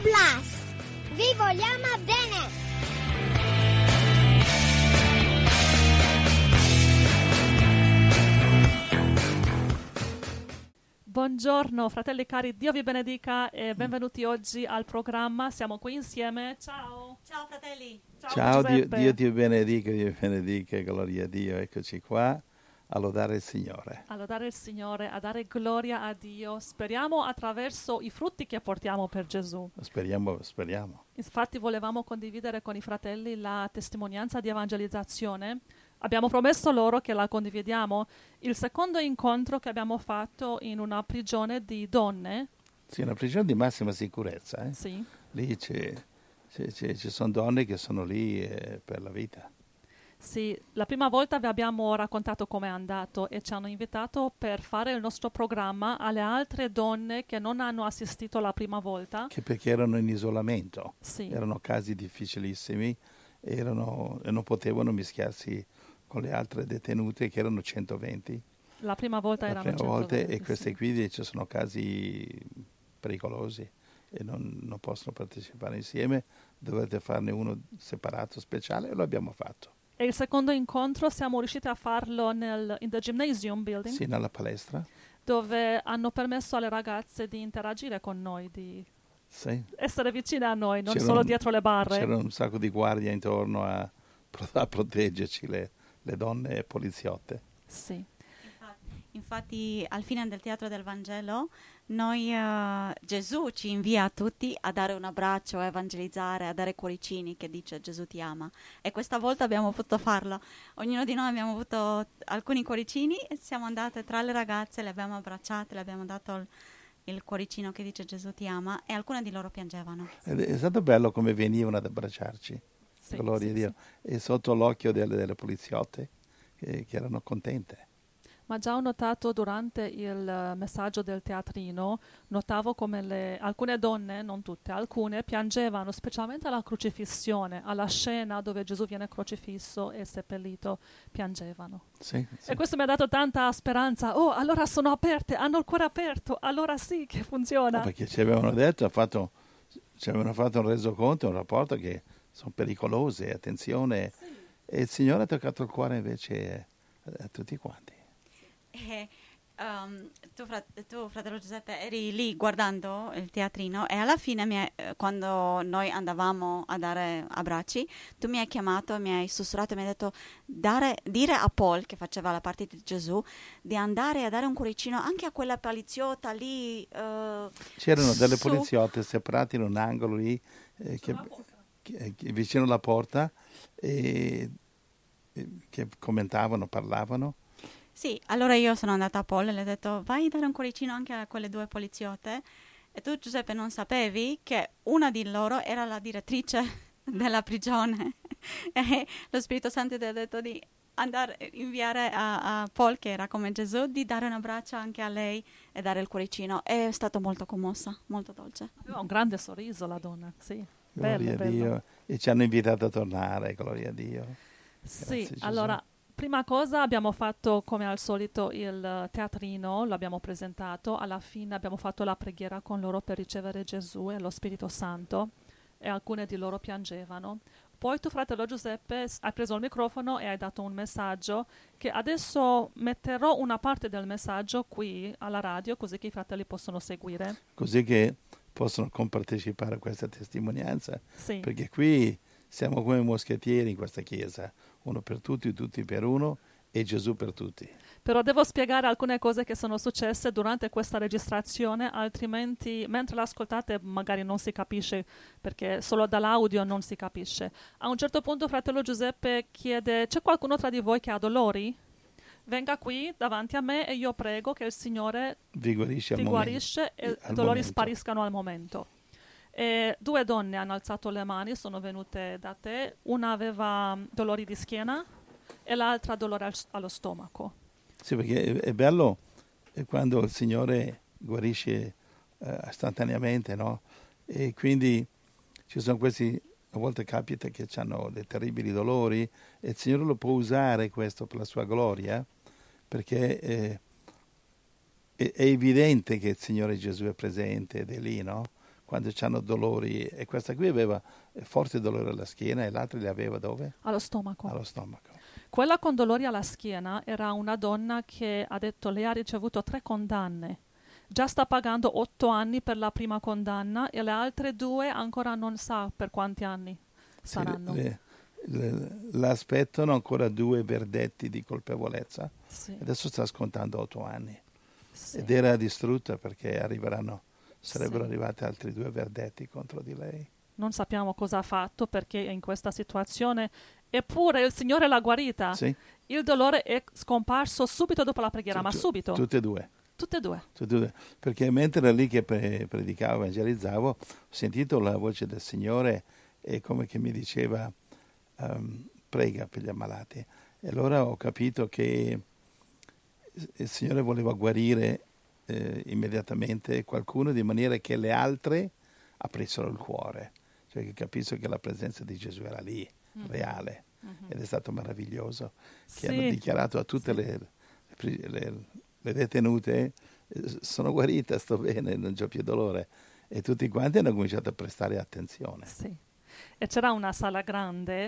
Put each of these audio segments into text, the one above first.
Blast! Vi vogliamo bene! Buongiorno fratelli cari, Dio vi benedica e benvenuti oggi al programma. Siamo qui insieme. Ciao! Ciao fratelli! Ciao, Dio ti benedica, gloria a Dio. Eccoci qua a lodare il Signore. A lodare il Signore, a dare gloria a Dio. Speriamo attraverso i frutti che portiamo per Gesù. Speriamo. Infatti volevamo condividere con i fratelli la testimonianza di evangelizzazione. Abbiamo promesso loro che la condividiamo. Il secondo incontro che abbiamo fatto in una prigione di donne. Sì, una prigione di massima sicurezza. Sì. Lì ci sono donne che sono lì per la vita. Sì, la prima volta vi abbiamo raccontato com'è andato e ci hanno invitato per fare il nostro programma alle altre donne che non hanno assistito la prima volta. Che perché erano in isolamento. Sì. Erano casi difficilissimi e non potevano mischiarsi con le altre detenute, che erano 120. La prima volta erano 120. E queste qui ci sono casi pericolosi e non possono partecipare insieme. Dovete farne uno separato, speciale, e lo abbiamo fatto. E il secondo incontro siamo riusciti a farlo in the gymnasium building. Sì, nella palestra. Dove hanno permesso alle ragazze di interagire con noi, di essere vicine a noi, non solo dietro le barre. C'era un sacco di guardie intorno a proteggerci, le donne poliziotte. Sì. Infatti al fine del Teatro del Vangelo Gesù ci invia a tutti a dare un abbraccio, a evangelizzare, a dare cuoricini che dice Gesù ti ama, e questa volta abbiamo potuto farlo. Ognuno di noi abbiamo avuto alcuni cuoricini e siamo andate tra le ragazze, le abbiamo abbracciate, le abbiamo dato il cuoricino che dice Gesù ti ama, e alcune di loro piangevano. È stato bello come venivano ad abbracciarci, gloria a Dio, e sotto l'occhio delle poliziotte che erano contente. Ma già ho notato durante il messaggio del teatrino, notavo come alcune donne, non tutte, alcune piangevano, specialmente alla crocifissione, alla scena dove Gesù viene crocifisso e seppellito, piangevano. Sì. E questo mi ha dato tanta speranza. Oh, allora sono aperte, hanno il cuore aperto, allora sì che funziona. Perché ci avevano detto, ci avevano fatto un resoconto, un rapporto che sono pericolose, attenzione. Sì. E il Signore ha toccato il cuore invece a tutti quanti. Tu, fratello Giuseppe, eri lì guardando il teatrino e alla fine quando noi andavamo a dare abbracci, tu mi hai chiamato, mi hai sussurrato e mi hai detto dire a Paul, che faceva la parte di Gesù, di andare a dare un cuoricino anche a quella poliziotta lì. C'erano delle poliziotte separate in un angolo lì vicino alla porta che commentavano, parlavano. Sì, allora io sono andata a Paul e le ho detto vai a dare un cuoricino anche a quelle due poliziotte, e tu, Giuseppe, non sapevi che una di loro era la direttrice della prigione e lo Spirito Santo ti ha detto di inviare a Paul, che era come Gesù, di dare un abbraccio anche a lei e dare il cuoricino. È stato molto commossa, molto dolce. Aveva un grande sorriso la donna, sì. Gloria a Dio. E ci hanno invitato a tornare, gloria a Dio. Sì, allora, prima cosa abbiamo fatto come al solito il teatrino, l'abbiamo presentato, alla fine abbiamo fatto la preghiera con loro per ricevere Gesù e lo Spirito Santo, e alcune di loro piangevano. Poi tu, fratello Giuseppe, hai preso il microfono e hai dato un messaggio che adesso metterò una parte del messaggio qui alla radio, così che i fratelli possono seguire. Così che possono compartecipare a questa testimonianza, sì. Perché qui siamo come moschettieri in questa chiesa, uno per tutti, tutti per uno e Gesù per tutti. Però devo spiegare alcune cose che sono successe durante questa registrazione, altrimenti mentre l'ascoltate magari non si capisce, perché solo dall'audio non si capisce. A un certo punto fratello Giuseppe chiede: c'è qualcuno tra di voi che ha dolori? Venga qui davanti a me e io prego che il Signore ti guarisce e i dolori spariscano al momento. E 2 donne hanno alzato le mani, sono venute da te. Una aveva dolori di schiena e l'altra dolore allo stomaco. Sì, perché è bello quando il Signore guarisce istantaneamente, no? E quindi ci sono questi, a volte capita che hanno dei terribili dolori e il Signore lo può usare questo per la sua gloria, perché è evidente che il Signore Gesù è presente ed è lì, no? quando hanno dolori, e questa qui aveva forte dolore alla schiena e l'altra li aveva dove? Allo stomaco. Allo stomaco. Quella con dolori alla schiena era una donna che ha detto lei ha ricevuto 3 condanne. Già sta pagando 8 anni per la prima condanna e le altre 2 ancora non sa per quanti anni saranno. L'aspettano ancora 2 verdetti di colpevolezza. Sì. Adesso sta scontando 8 anni. Sì. Ed era distrutta perché sarebbero Sì. arrivati altri 2 verdetti contro di lei. Non sappiamo cosa ha fatto perché è in questa situazione. Eppure il Signore l'ha guarita. Sì? Il dolore è scomparso subito dopo la preghiera, ma subito. Tutte e due. Tutte e due. Tutte e due. Perché mentre era lì che predicavo, evangelizzavo, ho sentito la voce del Signore e come che mi diceva prega per gli ammalati. E allora ho capito che il Signore voleva guarire immediatamente qualcuno di maniera che le altre aprissero il cuore, cioè che capissero che la presenza di Gesù era lì, reale. Ed è stato meraviglioso che hanno dichiarato a tutte le detenute sono guarita, sto bene, non c'ho più dolore, e tutti quanti hanno cominciato a prestare attenzione. Sì. E c'era una sala grande,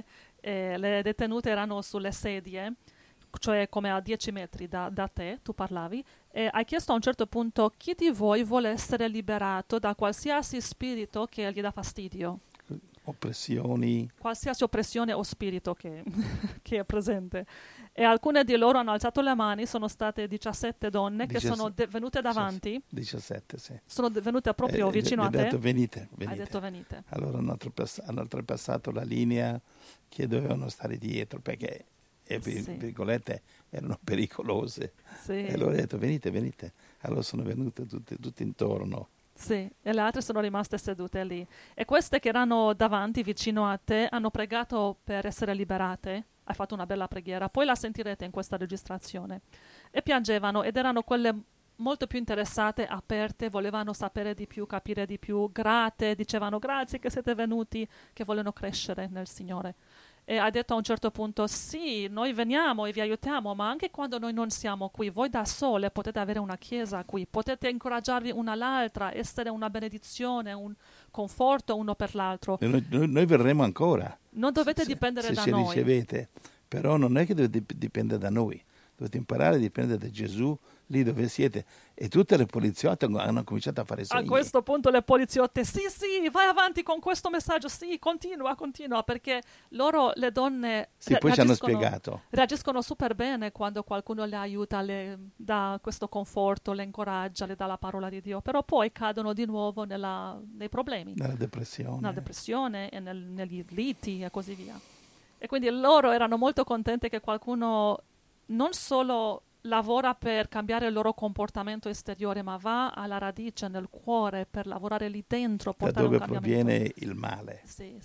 le detenute erano sulle sedie, cioè come a 10 metri da te, tu parlavi, e hai chiesto a un certo punto chi di voi vuole essere liberato da qualsiasi spirito che gli dà fastidio. Oppressioni. Qualsiasi oppressione o spirito che è presente. E alcune di loro hanno alzato le mani, sono state 17 donne che sono venute davanti. 17, sì. Sono venute proprio vicino a te. Ho detto venite. Hai detto venite. Allora hanno oltrepassato la linea che dovevano stare dietro perché, virgolette, erano pericolose. Sì. E allora ho detto venite. Allora sono venute tutte intorno. Sì, e le altre sono rimaste sedute lì. E queste che erano davanti, vicino a te, hanno pregato per essere liberate. Hai fatto una bella preghiera. Poi la sentirete in questa registrazione. E piangevano ed erano quelle molto più interessate, aperte, volevano sapere di più, capire di più, grate, dicevano grazie che siete venuti, che vogliono crescere nel Signore. E ha detto a un certo punto, sì, noi veniamo e vi aiutiamo, ma anche quando noi non siamo qui, voi da sole potete avere una chiesa qui, potete incoraggiarvi una all'altra, essere una benedizione, un conforto uno per l'altro. E noi verremo ancora. Non dovete dipendere da noi. Se ci ricevete, però non è che dipende da noi, dovete imparare a dipendere da Gesù lì dove siete. E tutte le poliziotte hanno cominciato a fare segni. A questo punto le poliziotte, sì, vai avanti con questo messaggio, sì, continua, perché loro, le donne, poi ci hanno spiegato. Reagiscono super bene quando qualcuno le aiuta, le dà questo conforto, le incoraggia, le dà la parola di Dio, però poi cadono di nuovo nei problemi. Nella depressione e negli liti e così via. E quindi loro erano molto contente che qualcuno non solo lavora per cambiare il loro comportamento esteriore, ma va alla radice, nel cuore, per lavorare lì dentro, portare un cambiamento. Da dove proviene il male. Sì.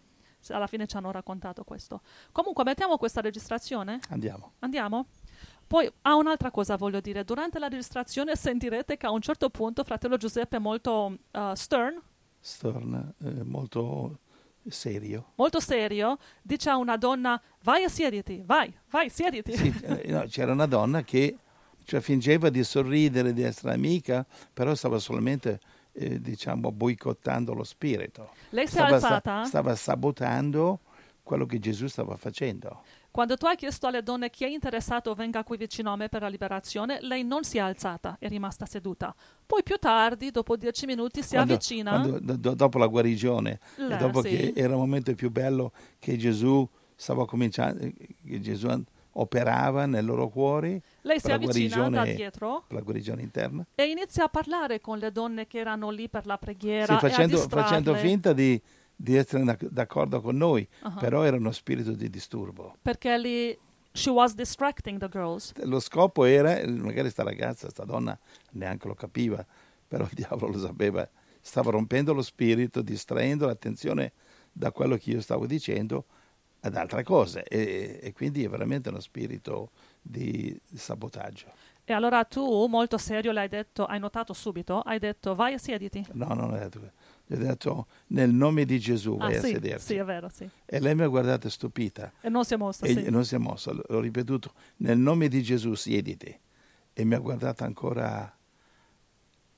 Alla fine ci hanno raccontato questo. Comunque, mettiamo questa registrazione? Andiamo? Poi, un'altra cosa voglio dire. Durante la registrazione sentirete che a un certo punto fratello Giuseppe è molto stern, molto serio. Molto serio, dice a una donna, vai e siediti, vai, siediti. Sì, c'era una donna che fingeva di sorridere, di essere amica, però stava solamente, boicottando lo spirito. Lei si è alzata? Stava sabotando quello che Gesù stava facendo. Quando tu hai chiesto alle donne chi è interessato venga qui vicino a me per la liberazione, lei non si è alzata, è rimasta seduta. Poi più tardi, dopo 10 minuti, si avvicina. Dopo la guarigione, e dopo che era il momento più bello che Gesù stava cominciando, che Gesù operava nei loro cuori. Lei si avvicina da dietro per la guarigione interna e inizia a parlare con le donne che erano lì per la preghiera, facendo finta di essere d'accordo con noi, però era uno spirito di disturbo. Perché lì she was distracting the girls. Lo scopo era, magari sta donna neanche lo capiva, però il diavolo lo sapeva, stava rompendo lo spirito, distraendo l'attenzione da quello che io stavo dicendo ad altre cose, e quindi è veramente uno spirito di sabotaggio. E allora tu, molto serio, hai notato subito, hai detto vai e siediti. No, non ho detto. Gli ho detto nel nome di Gesù vai a sederti. Sì, è vero, sì. E lei mi ha guardata stupita. E non si è mossa, Non si è mossa, l'ho ripetuto, nel nome di Gesù siediti. E mi ha guardata ancora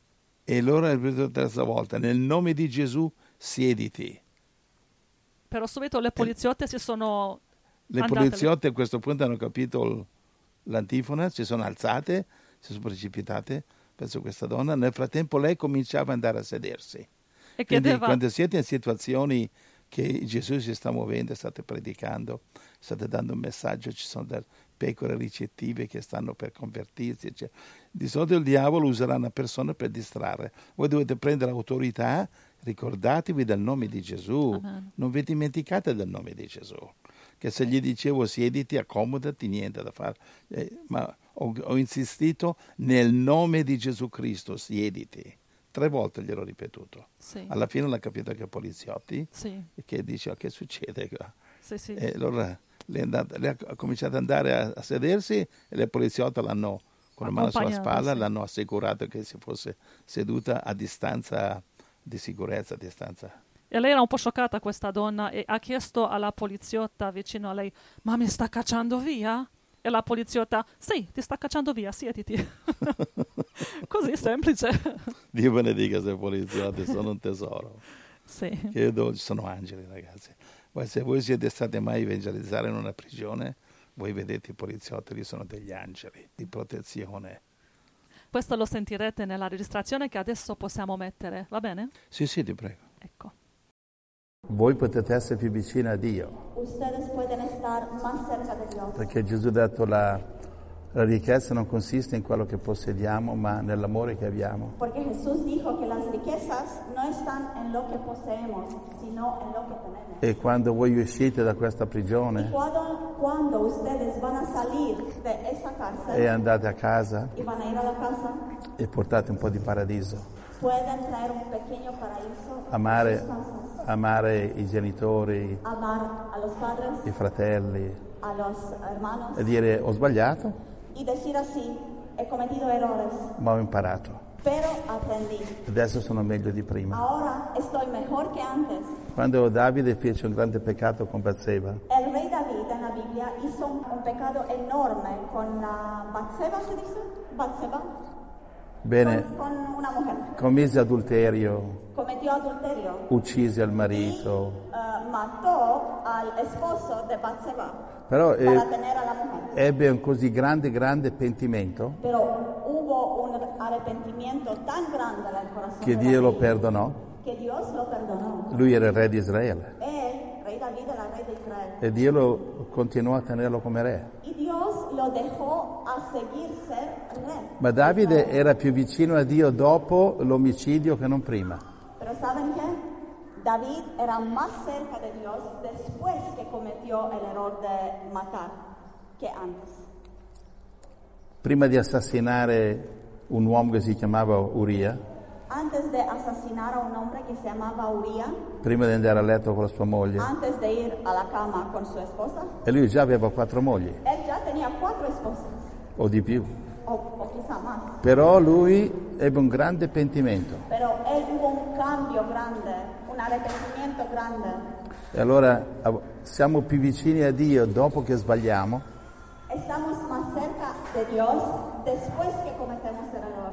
E loro hanno ripetuto la terza volta, nel nome di Gesù siediti. Però subito le poliziotte si sono Le andate poliziotte a questo punto hanno capito l'antifona, si sono alzate, si sono precipitate verso questa donna. Nel frattempo lei cominciava ad andare a sedersi. e Quindi chiedeva, quando siete in situazioni che Gesù si sta muovendo, state predicando, state dando un messaggio, ci sono delle pecore ricettive che stanno per convertirsi, eccetera. Di solito il diavolo userà una persona per distrarre. Voi dovete prendere l'autorità, ricordatevi del nome di Gesù, Amen. non vi dimenticate del nome di Gesù. Che se gli dicevo siediti, accomodati, niente da fare. Ma ho insistito nel nome di Gesù Cristo, siediti. 3 volte gliel'ho ripetuto. sì, Alla fine l'ha capito anche i poliziotti, sì, che dice: che succede qua? sì, sì. E allora lei ha cominciato ad andare a sedersi e le poliziotte l'hanno, con la mano sulla Accompagnata, spalla, sì. l'hanno assicurato che si fosse seduta a distanza di sicurezza, a distanza. E lei era un po' scioccata, questa donna, e ha chiesto alla poliziotta vicino a lei: ma mi sta cacciando via? E la poliziotta: sì, ti sta cacciando via, siediti. Così semplice. Dio benedica questi poliziotti, sono un tesoro. Sì. Che sono angeli, ragazzi. Se voi siete stati mai evangelizzare in una prigione, voi vedete i poliziotti, lì sono degli angeli di protezione. Questo lo sentirete nella registrazione che adesso possiamo mettere, va bene? Sì, ti prego. Ecco. Voi potete essere più vicini a Dio, Ustedes pueden estar más cerca de Dios. perché Gesù ha detto la ricchezza non consiste in quello che possediamo, ma nell'amore che abbiamo. Porque Jesús dijo que las riquezas no están en lo que poseemos, sino en lo que tenemos. E quando voi uscite da questa Y prigione cuando ustedes van a salir de esa cárcel e andate a casa y van a ir a la casa, e portate un po' di paradiso, pueden traer un pequeño paraíso a sus casas. amare i genitori, Amar a los padres, i fratelli, a los hermanos e dire: ho sbagliato, y decir así: he cometido errores, ma ho imparato. pero aprendí. Adesso sono meglio di prima. Ahora estoy mejor que antes. Quando Davide fece un grande peccato con Batseba, El rey David en la Biblia hizo un pecado enorme con Batseba, ¿se dice? Batseba. bene, Con una mujer. commise adulterio, Cometió adulterio uccise il y marito, mató al esposo de Batseba però para tener a la mujer. ebbe un così grande pentimento Pero hubo un arrepentimiento tan grande en el corazón che de Dio lo David perdonò. que Dios lo perdonó. Lui era il re di Israele Él, rey David, era rey de Israel. e Dio lo continuò a tenerlo come re. Y Dios lo dejó a seguir ser rey. Ma Davide era più vicino a Dio dopo l'omicidio che non prima. Pero ¿saben qué? David era más cerca de Dios después que cometió el error de matar que antes. Prima di assassinare un uomo che si chiamava Uria, Antes de asesinar a un hombre que se llamaba Uría, prima di andare a letto con la sua moglie, antes de ir a la cama con su esposa, e lui già aveva 4 mogli él ya tenía 4 esposas, o di più. o quizá más. Però lui ebbe un grande pentimento. Pero él hubo un cambio grande, un arrepentimiento grande. E allora siamo più vicini a Dio dopo che sbagliamo Estamos más cerca de Dios después que cometemos el error.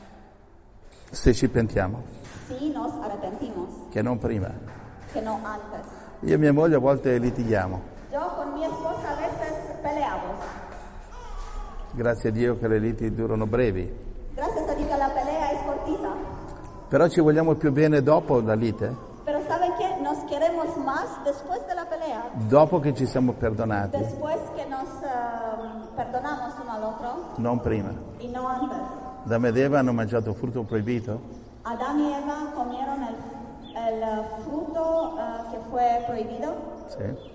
se ci pentiamo, Si nos arrepentimos, che non prima. que no antes. Io e mia moglie a volte litighiamo. Yo con mi esposa a veces peleamos. Grazie a Dio che le liti durano brevi. Gracias a Dios que la pelea es cortita. Però ci vogliamo più bene dopo la lite, Pero ¿saben qué? Nos queremos más después de la pelea. dopo che ci siamo perdonati, Después que nos perdonamos uno al otro non prima. y no antes. Adamo ed Eva hanno mangiato frutto proibito Adán y Eva comieron el fruto que fue prohibido. Sì.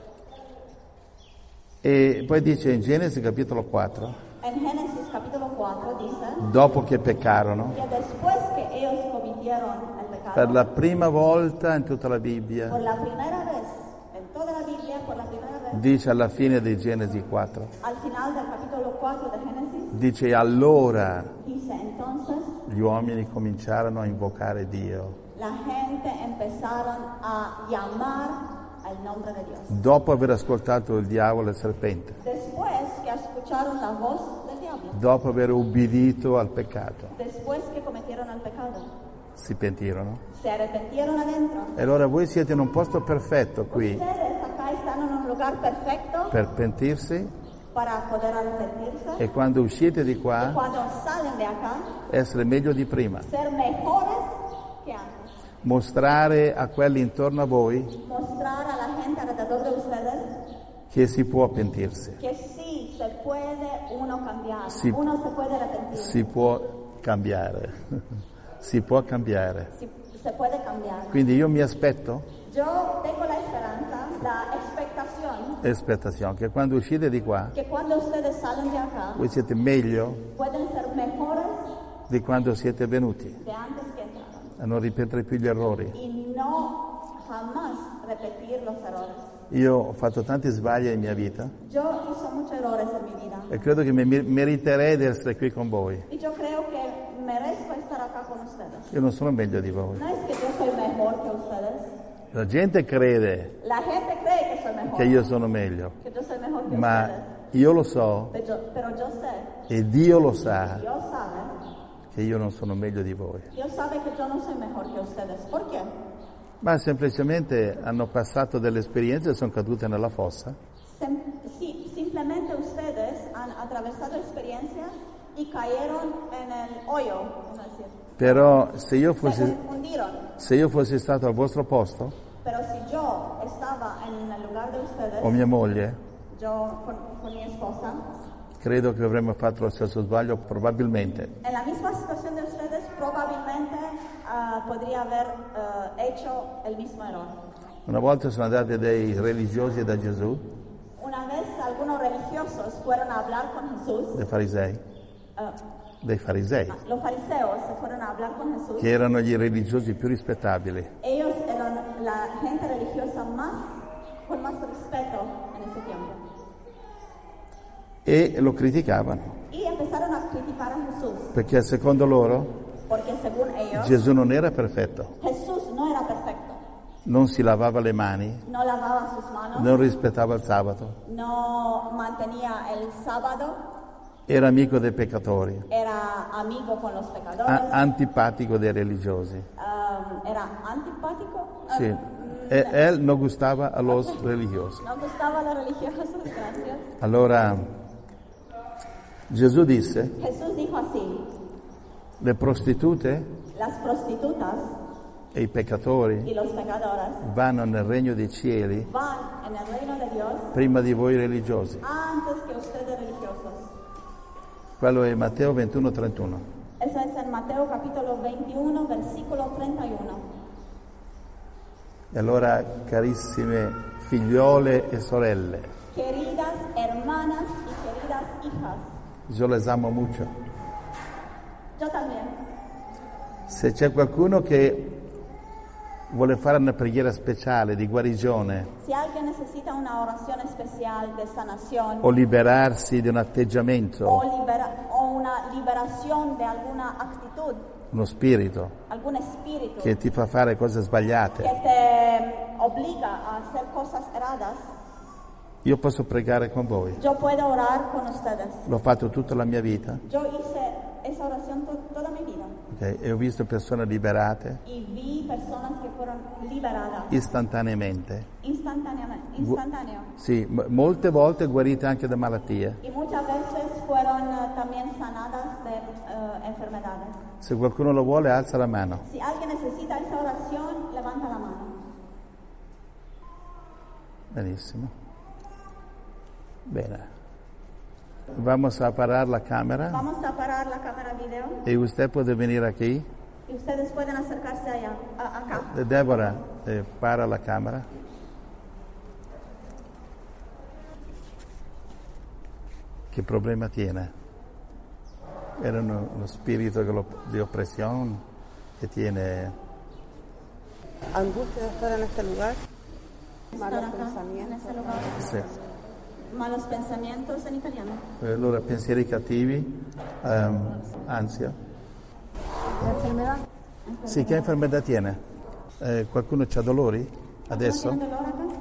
E poi dice in Genesi capitolo 4, En Génesis capítulo 4 dice dopo che peccarono, que después que ellos cometieron el pecado, per la prima volta in tutta la Bibbia, por la primera vez, en toda la Biblia, por la primera vez, dice alla fine di Genesi 4, al final del capítulo 4 de Génesis, dice allora dice entonces, gli uomini cominciarono a invocare Dio, la gente empezaron a llamar al nombre de Dios. dopo aver ascoltato il diavolo e il serpente. Después que escucharon la voz del diablo. dopo aver ubbidito al peccato, después que cometieron el pecado, si pentirono. se arrepentieron adentro. E allora voi siete in un posto perfetto qui Ustedes acá están en un lugar perfecto per pentirsi para poder arrepentirse. e quando uscite di Y qua cuando salen de acá, essere meglio di prima. ser mejores que antes. Mostrare a quelli intorno a voi Mostrar a la gente alrededor de ustedes che si può pentirsi, que sí se puede uno cambiar, Sí. uno se puede arrepentir, si può cambiare, si può cambiare. se puede cambiar. Quindi io mi aspetto, Yo tengo la esperanza, la expectación, che quando uscite di qua que cuando ustedes salen de acá voi siete meglio pueden ser mejores di quando siete venuti, de antes que entraron a non ripetere più gli errori. y no jamás repetir los errores. Io ho fatto tanti sbagli nella mia vita Yo hice muchos errores en mi vida e credo che mi meriterei di essere qui con voi. y yo creo que merezco estar acá con ustedes. Io non sono meglio di voi. No es que yo soy mejor que ustedes. La gente crede La gente cree que soy mejor, che io sono meglio, que yo soy mejor que ma ustedes. io lo so Pero yo sé, e Dio lo sa Dios sabe, che io non sono meglio di voi. Dios sabe que yo no soy mejor que ustedes. ¿Por qué? Ma semplicemente hanno passato delle esperienze e sono cadute nella fossa. Sí, simplemente ustedes han atravesado experiencias y cayeron en el hoyo, es decir, Però se io se hundieron. fossi stato al vostro posto, Pero si yo estaba en el lugar de ustedes, o mia moglie, yo con mi esposa, credo che avremmo fatto lo stesso sbaglio, probabilmente. en la misma situación de ustedes, probablemente podría haber hecho el mismo error. Una volta sono andati dei religiosi da Gesù, Una vez algunos religiosos fueron a hablar con Jesús, dei farisei, los fariseos se fueron a hablar con Jesús. che erano gli religiosi più rispettabili. Ellos eran la gente religiosa con más respeto en ese tiempo. E lo criticavano, Y empezaron a criticar a Jesús, perché secondo loro porque según ellos, Gesù non era perfetto, Jesús no era perfecto. non si lavava le mani, No lavaba sus manos, non rispettava il sabato, no mantenía el sábado, era amico dei peccatori, era amigo con los pecadores, antipatico dei religiosi. era antipático. Sì. E él no gustaba a los religiosi. No gustaba a los religiosos, gracias. Allora Gesù disse, Jesús dijo así, le prostitute las prostitutas e i peccatori y los pecadores vanno nel regno dei cieli van en el reino de Dios prima di voi religiosi. antes que ustedes religiosos. Quello è Matteo 21:31. Eso es en Mateo capítulo 21, versículo 31. E allora, carissime figliole e sorelle, Queridas hermanas y queridas hijas, io les amo mucho. yo también. Se c'è qualcuno che vuole fare una preghiera speciale di guarigione Si alguien necesita una oración especial de sanación o liberarsi di un atteggiamento, o una liberación de alguna actitud, uno spirito algún espíritu che ti fa fare cose que sbagliate, te obliga a hacer cosas erradas, io posso pregare con voi. yo puedo orar con ustedes. L'ho fatto tutta la mia vita, Yo hice esa oración toda mi vida ok? E ho visto persone liberate y vi personas que fueron liberadas istantaneamente. instantáneo. Sì, molte volte guarite anche da malattie. Y muchas veces fueron también sanadas de enfermedades. Se qualcuno lo vuole, alza la mano. Si alguien necesita esa oración, levanta la mano. Benissimo. Bene. Vamos a parar la cámara Vamos a parar la cámara video y usted puede venir aquí. y ustedes pueden acercarse allá, acá. Deborah, para la cámara. ¿Qué problema tiene? Era uno spirito de opresión que tiene. Angustia de estar en este lugar, Estar malos acá, en pensamientos. ese lugar. Sì. Malos pensamientos en italiano. Allora, pensieri cattivi, ansia. ¿Enfermedad? Sì, che infermità tiene? Qualcuno ha dolori adesso? ¿Tiene dolor acá?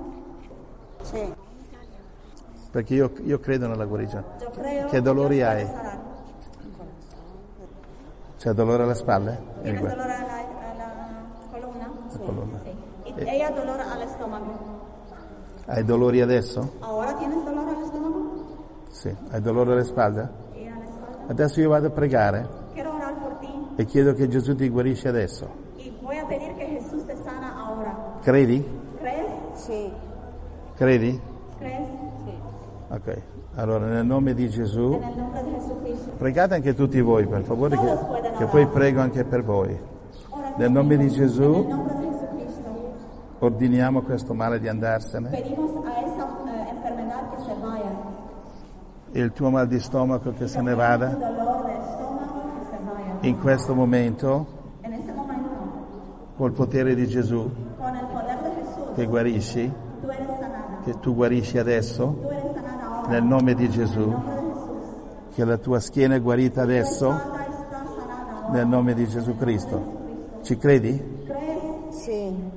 Sí. Perché io credo nella guarigione. Yo creo Che dolori Dios hai? puede sanar. C'è dolore alle spalle? ¿Tienes dolor a la columna? La colonna. Sí. Y ella dolor al estómago. Hai dolori adesso? ¿Ahora tienes dolor al estómago? Sì. Hai dolore alle spalle? Y a la espalda. Adesso io vado a pregare Quiero orar por ti e chiedo che Gesù ti guarisce adesso. y voy a pedir que Jesús te sana ahora. Credi? ¿Crees? Sì. Credi? ¿Crees? Sí. Ok. Allora, nel nome di Gesù, En el nombre de Jesucristo. pregate anche tutti voi, per favore, che poi prego anche per voi. Nel nome di En el Gesù, nombre de Jesucristo. ordiniamo questo male di andarsene. Pedimos a esa enfermedad que se vaya. Il tuo mal di stomaco che se ne vada. Dolor del estómago que se vaya. In questo momento, En ese momento, col potere di Gesù, con el poder de Jesús, che guarisci, tú eres sanada. che tu guarisci adesso, Tú eres sanada ahora. nel nome di Gesù, En el nombre de Jesús. che la tua schiena è guarita adesso, Espalda está sanada ahora. nel nome di Gesù Cristo. Ci credi? ¿Crees? Sì.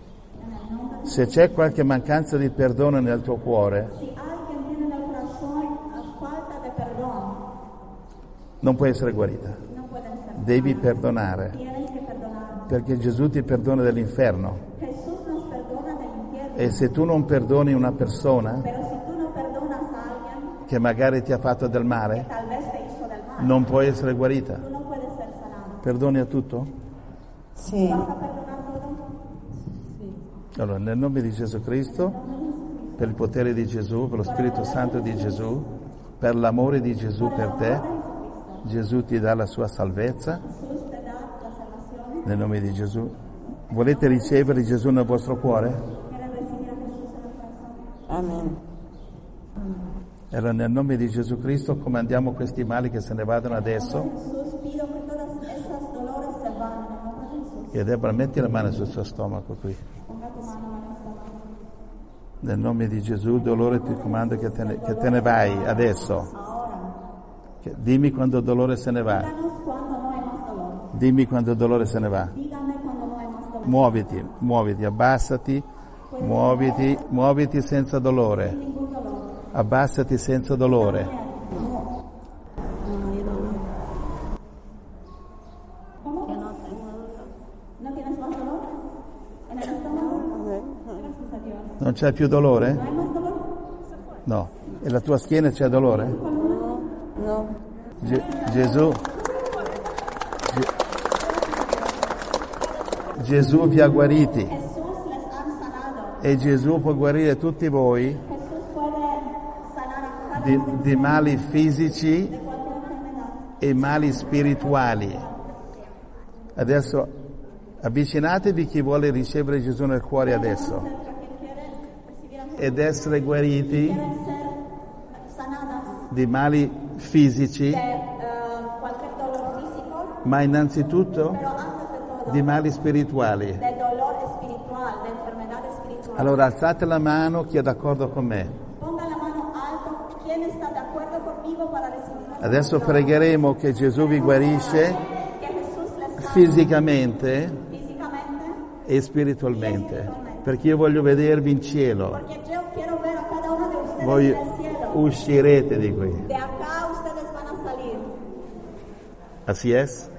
Se c'è qualche mancanza di perdono nel tuo cuore, Si alguien tiene en el corazón falta de perdón, non puoi essere guarita. no pueden ser. Devi perdonare, Tienes que perdonar. perché Gesù ti perdona dell'inferno. Jesús nos perdona del infierno. E se tu non perdoni una persona Pero si tú no perdonas a alguien che magari ti ha fatto del male, tal vez te hizo del mal, non puoi essere guarita. tú no puedes ser sanado. Perdoni a tutto? Sì. ¿Vas a perdonar todo? Allora, nel nome di Gesù Cristo, per il potere di Gesù, per lo Spirito Santo di Gesù, per l'amore di Gesù per te, Gesù ti dà la sua salvezza. Jesús te da la salvación. Nel nome di Gesù. Volete ricevere Gesù nel vostro cuore? ¿Quieres recibir a Jesús en el corazón? Amen. Allora, nel nome di Gesù Cristo, comandiamo questi mali che se ne vadano adesso. Jesús, pido que todas esas dolores se van en el nombre de Jesús. E Deborah, metti la mano sul suo stomaco qui. Ponga tu mano en el estómago. Nel nome di Gesù, dolore, ti comando che te ne vai adesso. Dimmi quando il dolore se ne va. Díganos cuando no hay más dolor. Dimmi quando il dolore se ne va. Dígame cuando no hay más dolor. Muoviti, abbassati, muoviti senza dolore. Ningún dolor. Abbassati senza dolore. ¿Cómo? ¿No tienes más dolor? ¿En el estómago? Gracias a Dios. Non c'è più dolore? ¿No hay más dolor? No. E la tua schiena c'è dolore? No. Gesù. Gesù vi ha guariti. Jesús les ha sanado. E Gesù può guarire tutti voi Jesús puede sanar a cada uno di mali fisici de cualquier enfermedad. e mali spirituali. Adesso avvicinatevi chi vuole ricevere Gesù nel cuore adesso Quien quiere recibir a Jesús, ed essere guariti quieren ser sanadas di mali fisici, de cualquier dolor físico, ma innanzitutto pero antes de todo, di mali spirituali. de dolor espiritual, de enfermedad espiritual. Allora alzate la mano chi è d'accordo con me. Ponga la mano alto. ¿Quién está de acuerdo conmigo para recibir la Adesso sanación? pregheremo che Gesù vi guarisce Que Jesús les sana fisicamente físicamente, e spiritualmente, perché io voglio vedervi in cielo. porque yo quiero ver a cada uno de ustedes Voi en el cielo. uscirete di qui. De acá ustedes van a salir. Así es?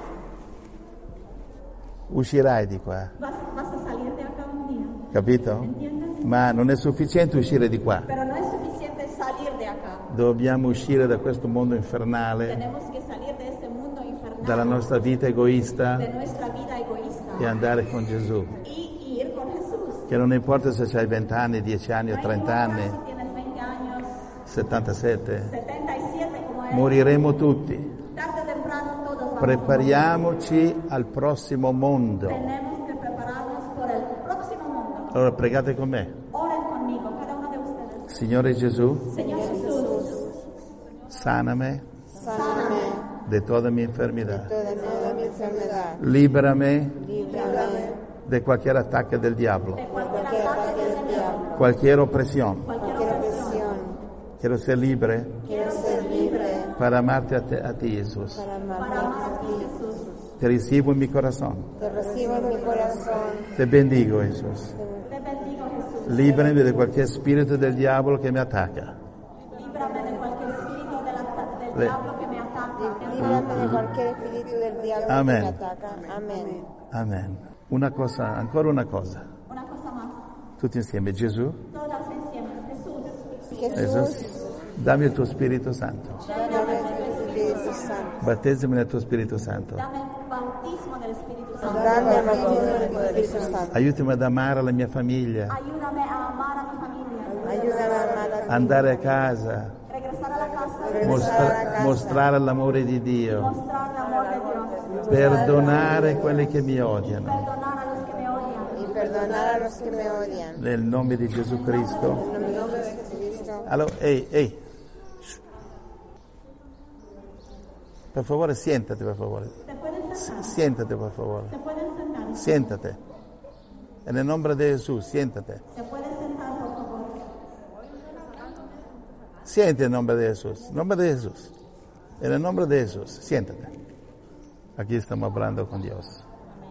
Uscirai di qua, Vas a salir de acá un día. capito? ¿Entiendes? Ma non è sufficiente uscire di qua. Pero no es suficiente salir de acá. Dobbiamo uscire da questo mondo infernale, Tenemos que salir de este mundo infernal, dalla nostra vita egoista de nuestra vida egoísta e andare con Gesù. y ir con Jesús. Che non importa se hai 20 anni, 10 anni o No 30 importa anni, si tienes 20 años, 77, 77 como él. moriremo tutti. Tarde o temprano todos vamos a morir. Prepariamoci al prossimo mondo. Tenemos que prepararnos por el próximo mundo. Allora pregate con me. Oren conmigo, cada uno de ustedes. Signore Gesù, Señor Jesús, sáname Sáname de toda mi enfermedad. toda mi enfermedad. Líbrame Líbrame de cualquier ataque del diablo, de cualquier ataque del diablo, cualquier opresión. cualquier cualquier opresión. opresión. Quiero ser libre Quiero ser libre para amarte a ti, Jesús. Para para amar a amarte ti, Jesús. Te recibo en mi corazón. Te recibo en mi corazón. Te bendigo, Jesús. Te bendigo, Jesús. Líbrame de cualquier espíritu del diablo que me ataca. Líbrame de cualquier espíritu del Le- diablo que me ataca. Líbrame Líbrame de cualquier espíritu del diablo que Amén. me ataca. Amén. Amen. Una cosa, ancora una cosa. Una cosa más. Tutti insieme. Gesù, Todas insieme. Jesús. Jesús, dammi il tuo Spirito Santo. dame tu Espíritu Santo. Battesimi nel tuo Spirito Santo. Dame el bautismo del Espíritu Santo. Dame el bautismo del Espíritu Santo. Aiutami ad amare la mia famiglia, Ayúdame a amar a mi familia. Ayúdame a amar a ti. andare a casa, Regresar a la casa. Regresar a casa. mostrare l'amore di Dio, Mostrar el amor de Dios. perdonare quelli che mi odiano. Perdonar a los que me odian. Y perdonar a los que me odian. Nel nome di Gesù Cristo. En el nombre de Jesucristo. Allora, ehi. Per favore, siéntate, per favore. Se pueden sentar. Siéntate, per favore. Se pueden sentar. Siéntate. En el nombre de Jesús, siéntate. Se pueden sentar, por favor. Siente el nombre de Jesús. Nombre de Jesús. En el nombre de Jesús, siéntate. Aquí estamos hablando con Dios.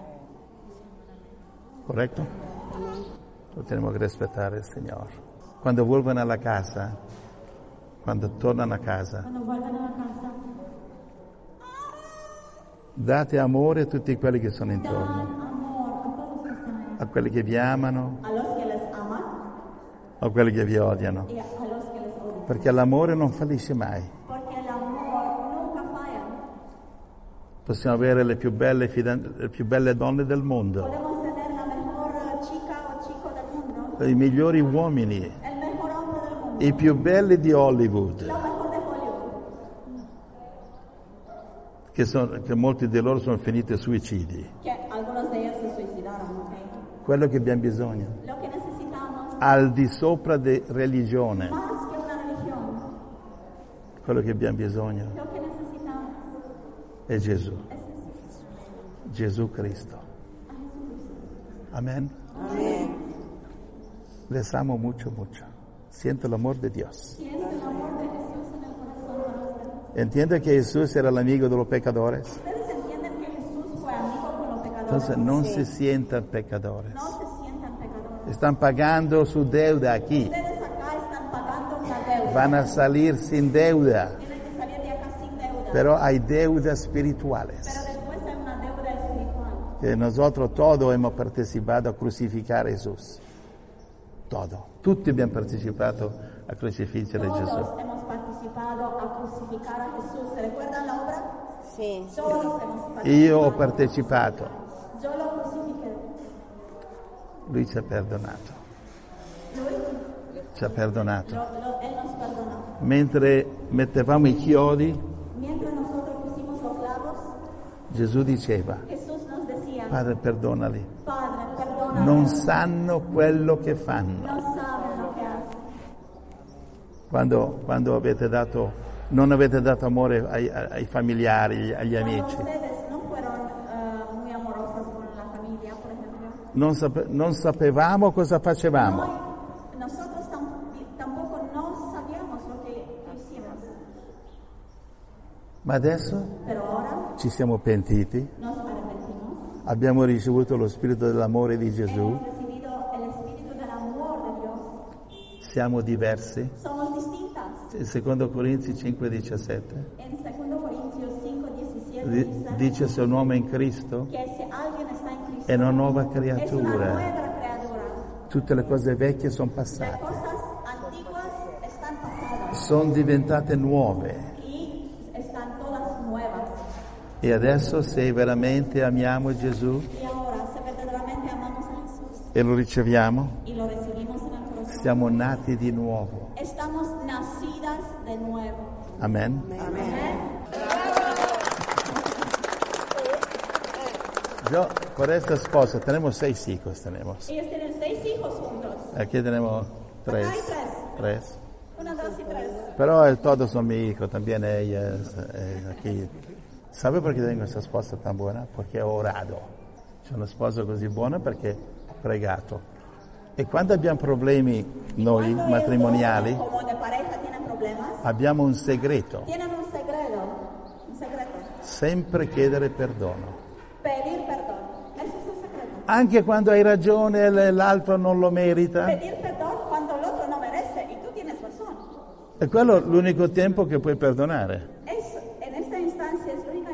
¿Correcto? Lo tenemos que respetar el Señor. Cuando vuelven a la casa, cuando tornan a casa, Cuando vuelvan a la casa. date amore a tutti quelli che sono Dan intorno, amor a todos que están ahí. a quelli che vi amano, A los que les aman a quelli che vi odiano, y a los que les odian. perché l'amore non fallisce mai. Porque el amor nunca falla. Possiamo avere le più belle donne del mondo, Podemos tener la mejor chica o chico del mundo, i migliori uomini, el mejor hombre del mundo, i più belli di Hollywood, lo mejor de Hollywood, che molti di loro sono finiti suicidi. que algunos de ellos se suicidaron, ¿ok? Quello che abbiamo bisogno, Lo que necesitamos, al di sopra di religione, más que una religión, quello che abbiamo bisogno lo que necesitamos è Gesù, es Jesús. Gesù Cristo. Amen. Amén. Les amo mucho, mucho. Siento el amor de Dios. Siento el amor de Jesús en el corazón para ustedes. Entiende que Jesús era el amigo de los pecadores. Ustedes entienden que Jesús fue amigo con los pecadores. Entonces no Sí. se sientan pecadores. No se sientan pecadores. Están pagando su deuda aquí. Ustedes acá están pagando una deuda. Van a salir sin deuda. Tienen que salir de acá sin deuda. Pero hay deudas Pero espirituales. después hay una deuda espiritual. Que nosotros todos hemos participado a crucificar a Jesús. Todo. Tutti abbiamo partecipato a crucifiggere Gesù. Todos hemos participado a crucificar a Jesús. ¿Se recuerdan la obra? Sí. Todos hemos participado. Io ho partecipato. Yo lo crucifiqué. Lui ci ha perdonato. Lui, Ci ha perdonato. él nos perdonó. Mentre mettevamo i chiodi, Mientras nosotros pusimos los clavos, Gesù diceva, Jesús nos decía, Padre perdonali, Padre, perdónanos. non sanno quello che fanno. No saben lo que hacen. Quando non avete dato amore ai familiari, agli Cuando amici, ustedes no fueron muy amorosos con la familia, por ejemplo, non sapevamo cosa facevamo. nosotros tampoco no sabíamos lo que hicimos. Ma adesso Pero ahora ci siamo pentiti, nos arrepentimos. abbiamo ricevuto lo spirito dell'amore di Gesù, Hemos recibido el espíritu del amor de Dios. siamo diversi. Somos distintas. In 2 Corinzi 5,17 En 2 Corintios 5:17 dice se un uomo è in Cristo que si alguien está en Cristo è una nuova es una creatura. nueva criatura. Tutte le cose vecchie sono Las passate, cosas antiguas están pasadas sono diventate nuove. y están todas nuevas. E adesso se veramente amiamo Gesù Y ahora, si verdaderamente amamos a Jesús e lo riceviamo, y lo recibimos en el corazón, siamo nati di nuovo. estamos nacidas de nuevo. Amen. Yo, por esta esposa, tenemos 6 hijos, tenemos. Ellos tienen 6 hijos juntos. Aquí tenemos 3. Acá hay 3. 1, 2 y 3. Pero todos son mis hijos, también ellas. Aquí. ¿Sabe por qué tengo esta esposa tan buena? Porque ho orato. C'è una sposa così buona perché ho pregato. E quando abbiamo problemi noi Cuando matrimoniali, ellos, como de pareja tienen problemas, abbiamo un segreto. tienen un secreto. Sempre chiedere perdono. Pedir perdón. Ese es el secreto. Anche quando hai ragione e l'altro non lo merita. Pedir perdón cuando el otro no merece y tú tienes razón. E quello è l'unico tempo che puoi perdonare. En esta instancia es la única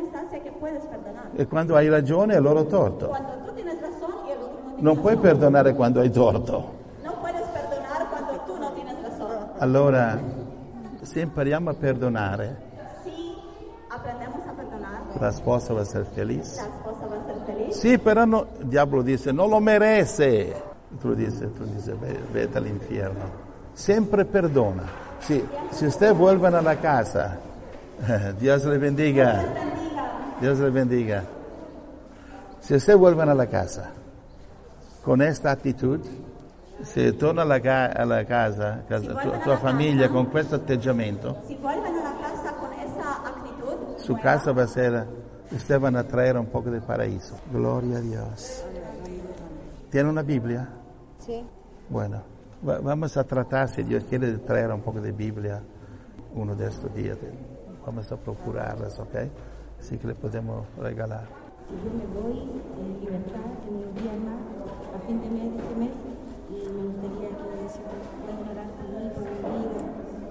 perdonar. E quando hai ragione è loro torto. Cuando tú tienes razón y el otro no tiene Non puoi razón. perdonare quando hai torto. No puedes perdonar cuando tú no tienes razón. Allora, se impariamo a perdonare, Si aprendemos a perdonar, la sposa va a essere felice. la esposa va a ser feliz. Sì, però il diavolo dice, non lo merece. Tu dici, vete all'inferno. Sempre perdona. Sì, si usted vuelven a la casa, Dios le bendiga. Dios le bendiga. Si usted vuelven a la casa con esta actitud, se torna alla casa, tua famiglia con questo atteggiamento, Si vuelven a la casa con esa actitud, su casa va a ser, usted van a traer un poco de paraíso. Gloria a Dios. ¿Tiene una Biblia? Sí. Bueno, vamos a tratar, si Dios quiere traer un poco de Biblia uno de estos días, vamos a procurarlas, ¿ok? Así que le podemos regalar. Si yo me voy en libertad en un día más, a fin de mes, y me gustaría que si pueden orar por mí, por mi vida.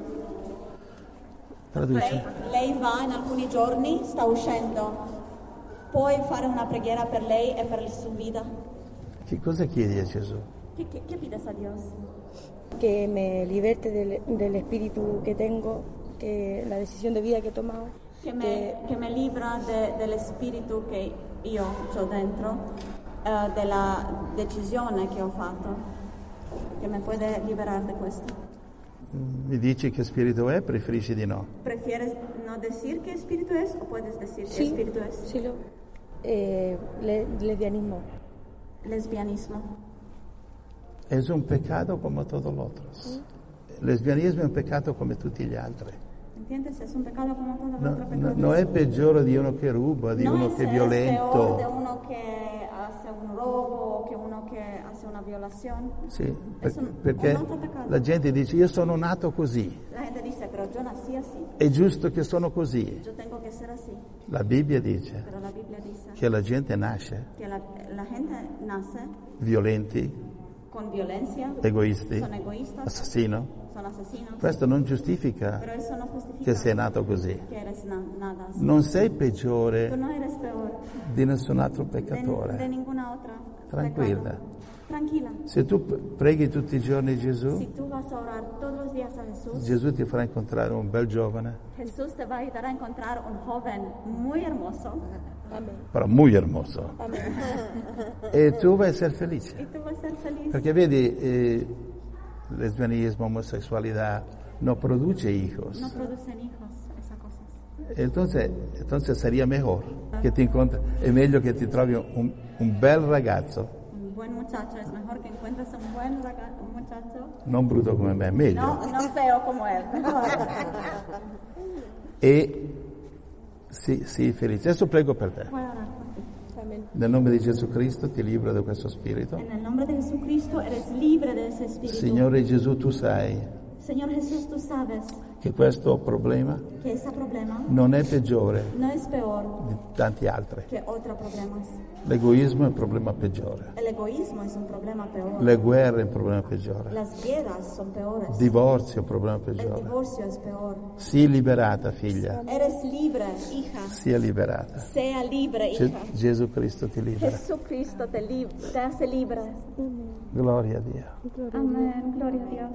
Traduce. lei va in alcuni giorni, sta uscendo. Puoi fare una preghiera per lei e per la sua vita? Che cosa chiedi a Gesù? ¿Qué pides a Dios? Que me liberte del espíritu que tengo, que la decisión de vida que he tomado. Que me libra del spirito che io ho dentro, della decisione che ho fatto, che mi può liberare da questo. Mi dici che spirito è? Preferisci di no? ¿Prefieres no decir qué espíritu es o puedes decir qué Sí, espíritu es? sí lesbianismo. Lesbianismo. Es un pecado como todos los otros. El lesbianismo es un pecado come tutti gli altri. ¿Entiendes? Es un pecado como todo el otro pecado. No è peggiore di uno che ruba, di uno che è es peor de violento. uno que hace un robo o que uno que hace una violación. Sì, Es un perché altro pecado. la gente dice io sono nato così, La gente dice, pero yo nací así, è giusto che sono così. yo tengo que ser así. La Bibbia dice Pero la Biblia dice che la gente nasce que la gente nace violenti, con violencia, egoisti, son egoístas, assassino. son asesinos. Questo non giustifica Pero eso no justifica che sei nato così. que eres nada así. Non sei Tú peggiore no eres peor di nessun altro de peccatore. ninguna otra. Tranquilla. pecado. Tranquila. Se tu preghi tutti i giorni Gesù, Si tú vas a orar todos los días a Jesús, Gesù ti farà incontrare un bel giovane, Jesús te va a ayudar a encontrar un joven muy hermoso Amén. però molto hermoso. Amén. E tu vai a essere felice. y tú vas a ser feliz. Perché vedi, lesbianismo, omosessualità non produce hijos. No producen hijos, esas cosas. Entonces sería mejor che ti incontri, è meglio che ti trovi un bel ragazzo, Un buen muchacho, es mejor que encuentres un buen un muchacho, non brutto come me, meglio. no feo como él. E sii felice. Adesso prego per te. Voy a orar por ti. Amén. Nel nome di Gesù Cristo ti libero da questo spirito. En el nombre de Jesucristo eres libre de ese espíritu. Signore Gesù, tu sai Señor Jesús, tú sabes che questo problema que ese problema non è peggiore no es peor di tanti altri. que otros problemas. L'egoismo è il problema peggiore. El egoísmo es un problema peor. Le guerre è il problema peggiore. Las guerras son peores. Il divorzio è il problema El peggiore. divorcio es peor. Sii liberata, figlia. Eres libre, hija. Sia liberata. Sea libre, hija. Gesù Cristo ti libera. Jesucristo te hace libre. Gloria a Dio. Amén. Gloria a Dios.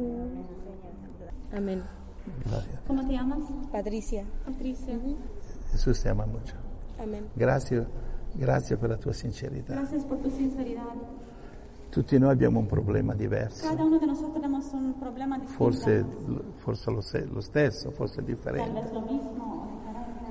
Amén. Gloria. ¿Cómo te llamas? Patricia. Patricia. Gesù ti ama mucho. Amén. Grazie per la tua sincerità. Gracias por tu sinceridad. Tutti noi abbiamo un problema diverso. Cada uno de nosotros tenemos un problema distinto. Forse lo stesso, forse Tal differente. vez lo mismo o diferente.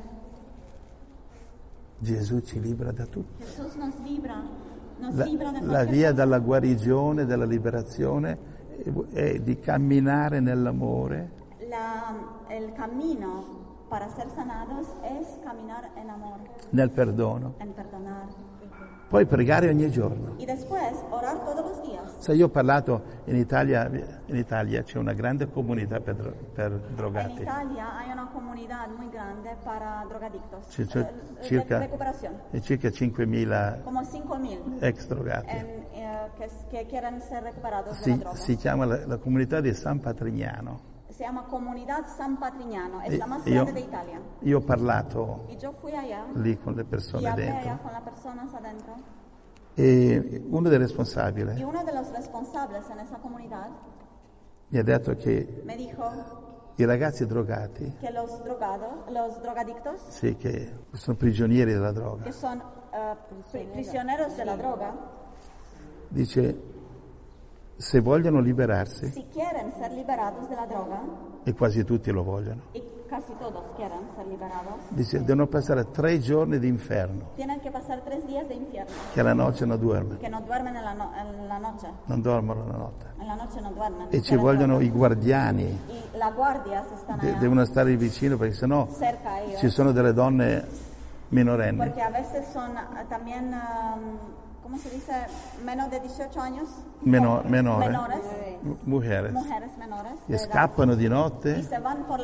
Gesù ci libera da tutto. Jesús nos libra de La cualquier via cosa. dalla guarigione, dalla liberazione è di camminare nell'amore, El camino para ser sanados es caminar en amor, nel perdono. en perdonar. Poi pregare ogni giorno. Y después orar todos los días. Sai, io ho parlato in Italia c'è una grande comunità per En drogati. Italia hay una comunidad muy grande para drogadictos. C'è De recuperación. circa 5.000 Como 5.000 ex drogati. que quieren ser recuperados de la droga. Si chiama la comunità di San Patrignano. se llama Comunidad San Patrignano, es la más grande de Italia. Io ho parlato Y yo fui allá lì con le y persone hablé allá dentro con las personas adentro. e uno dei Y responsabili uno de los responsables en esa comunidad mi ha detto che me dijo i ragazzi drogati, que los drogadictos, sì, che sono prigionieri della droga, que son prisioneros de la droga, dice se vogliono liberarsi, si quieren ser liberados de la droga, e quasi tutti lo vogliono, y casi todos quieren ser liberados, dice devono passare 3 giorni di inferno, tienen que pasar 3 días de infierno, che la notte non duerme, que no duermen en la noche. non dormono la notte. En la noche no duermen. E ci quieren vogliono dormir. i guardiani, Y las guardias están allá devono stare vicino perché sennò cerca a ellos. ci sono delle donne minorenni Porque a veces son también, ¿cómo se dice? Menos de 18 años. menore, Menores. mujeres, Mujeres menores. e de edad. scappano di Y notte se van por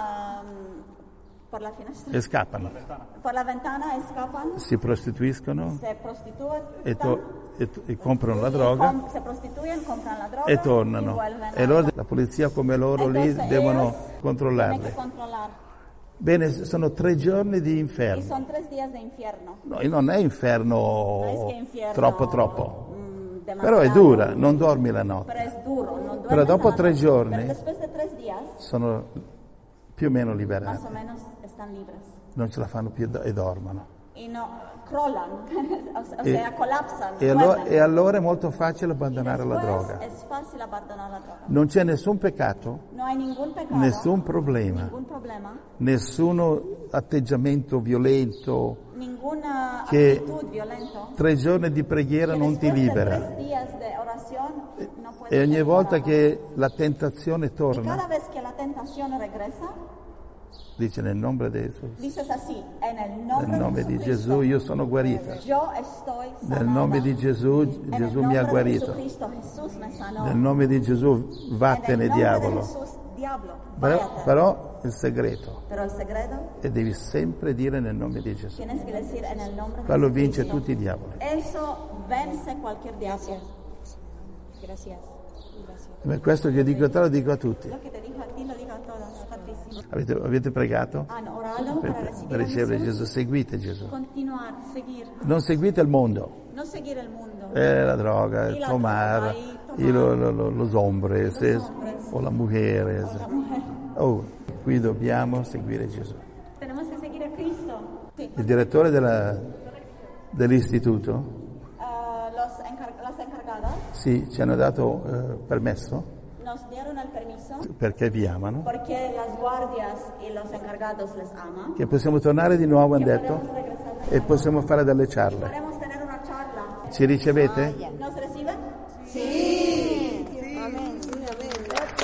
la finestra. e scappano, Por la ventana escapan. si prostituiscono Se prostituyen. e comprano la droga Se prostituyen, compran la droga. e Y tornano. vuelven E loro, la polizia come loro lì Entonces devono ellos tienen que controllarli. controlar. Bene, sono 3 giorni di Y inferno. son 3 días de infierno. No, non è No inferno es que infierno. troppo. Demasiado. Però è dura, non dormi la Pero notte. es duro, no duermes Pero dopo a la 3 noche. giorni- Pero después de 3 días, Sono più o meno más o liberati, menos están libres. non ce la fanno più e dormono. Y no, crollan, o E- sea, colapsan. E duermen. allora è molto facile Y abbandonare la después droga. es fácil abandonar la droga. Non c'è nessun peccato, No hay ningún pecado, nessun problema, ningún problema, nessun atteggiamento violento. ninguna Che actitud violenta. 3 giorni di preghiera Que non ti después de libera. 3 días de oración no puedes E ogni ser volta liberado. che la tentazione Y cada torna, vez que la tentación regresa, dice nel nome di Gesù, dices así, en el nel nombre nome di Jesucristo, Gesù io sono guarita. yo estoy sanada. Nel nome di Gesù, En Gesù el mi ha nombre de guarito. Jesucristo, Jesús me sanó. Nel nome di Gesù, En vattene el nombre diavolo. de Jesús, diablo, Però, váyate. però il segreto, Pero el secreto e devi sempre dire nel nome di Gesù. tienes que decir en el nombre de Quello vince Jesucristo. tutti i diavoli. Eso vence cualquier diablo. Gracias. Ma questo che dico a te lo dico a tutti. Lo que te digo a ti lo digo a todas, Patricia. Avete pregato? Han orado para Per recibir a ricevere Jesús. Gesù, seguite Gesù. Continuar, seguir. Non seguite il mondo, No seguir el mundo. la droga, Y la tomar, droga, y tomar. los hombres, Los hombres. o las mujeres. La mujer. Oh, qui dobbiamo seguire Gesù. Tenemos que seguir a Cristo. Sí. Il direttore dell'istituto, Las encargadas sì, ci hanno dato permesso nos dieron el permiso perché vi amano, porque las guardias y los encargados les aman. che possiamo tornare di nuovo, hanno Que detto, podemos regresar de e nuevo. possiamo fare delle charle. Podemos tener una charla. Ci ricevete? ¿Nos reciben? Amén. Sí, amén.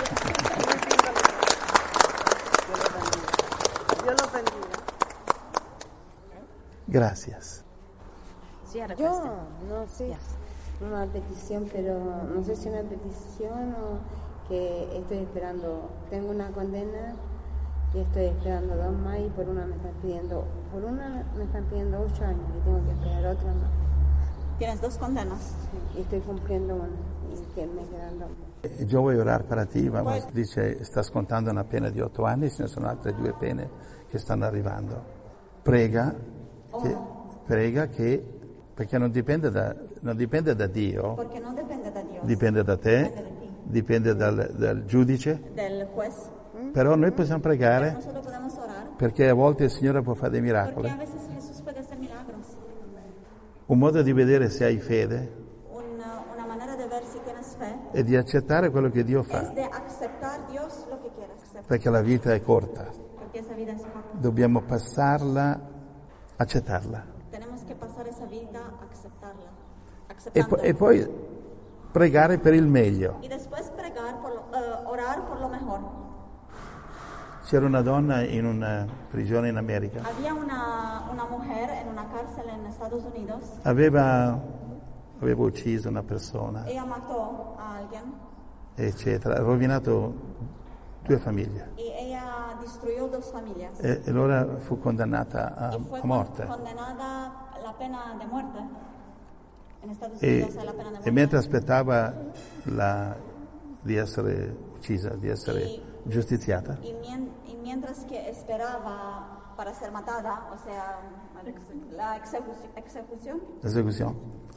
Dios lo bendiga. Gracias. Yo no sé, una petición, pero no sé si una petición o que estoy esperando. Tengo una condena y estoy esperando 2 más y por una me están pidiendo 8 años y tengo que esperar otra más. Tienes 2 condenas. Y estoy cumpliendo una y que me quedan 2 más. Io voglio orare per te, ma dice sta scontando una pena di 8 anni, ce ne sono altre 2 pene che stanno arrivando. Prega che perché non dipende da Dio, Porque no depende de Dios. dipende da te, Depende de ti. dipende dal giudice, Del juez. però noi possiamo pregare Nosotros podemos orar. perché a volte il Signore può fare dei Porque miracoli. a veces Jesús puede hacer milagros. Un modo di vedere se hai fede Una manera de ver si tienes fe è di accettare quello che Dio es fa, de aceptar Dios lo que quieras aceptar. perché la vita è corta, Porque esa vida es corta. dobbiamo passarla, accettarla. Tenemos que pasar esa vida a aceptarla. E Aceptándola. poi pregare per il meglio. Y después orar por lo mejor. C'era una donna in una prigione in America, Había una mujer en una cárcel en Estados Unidos. aveva ucciso una persona, Ella mató a alguien eccetera, ha rovinato 2 famiglie y ella destruyó 2 familias. e allora fu condannata Y fue a morte. condenada a la pena de muerte. En Estados E, Unidos hay la pena de e muerte. mentre aspettava di essere uccisa, di essere giustiziata. y mientras que esperaba para ser matada, o sea, la ejecución, L'esecuzione.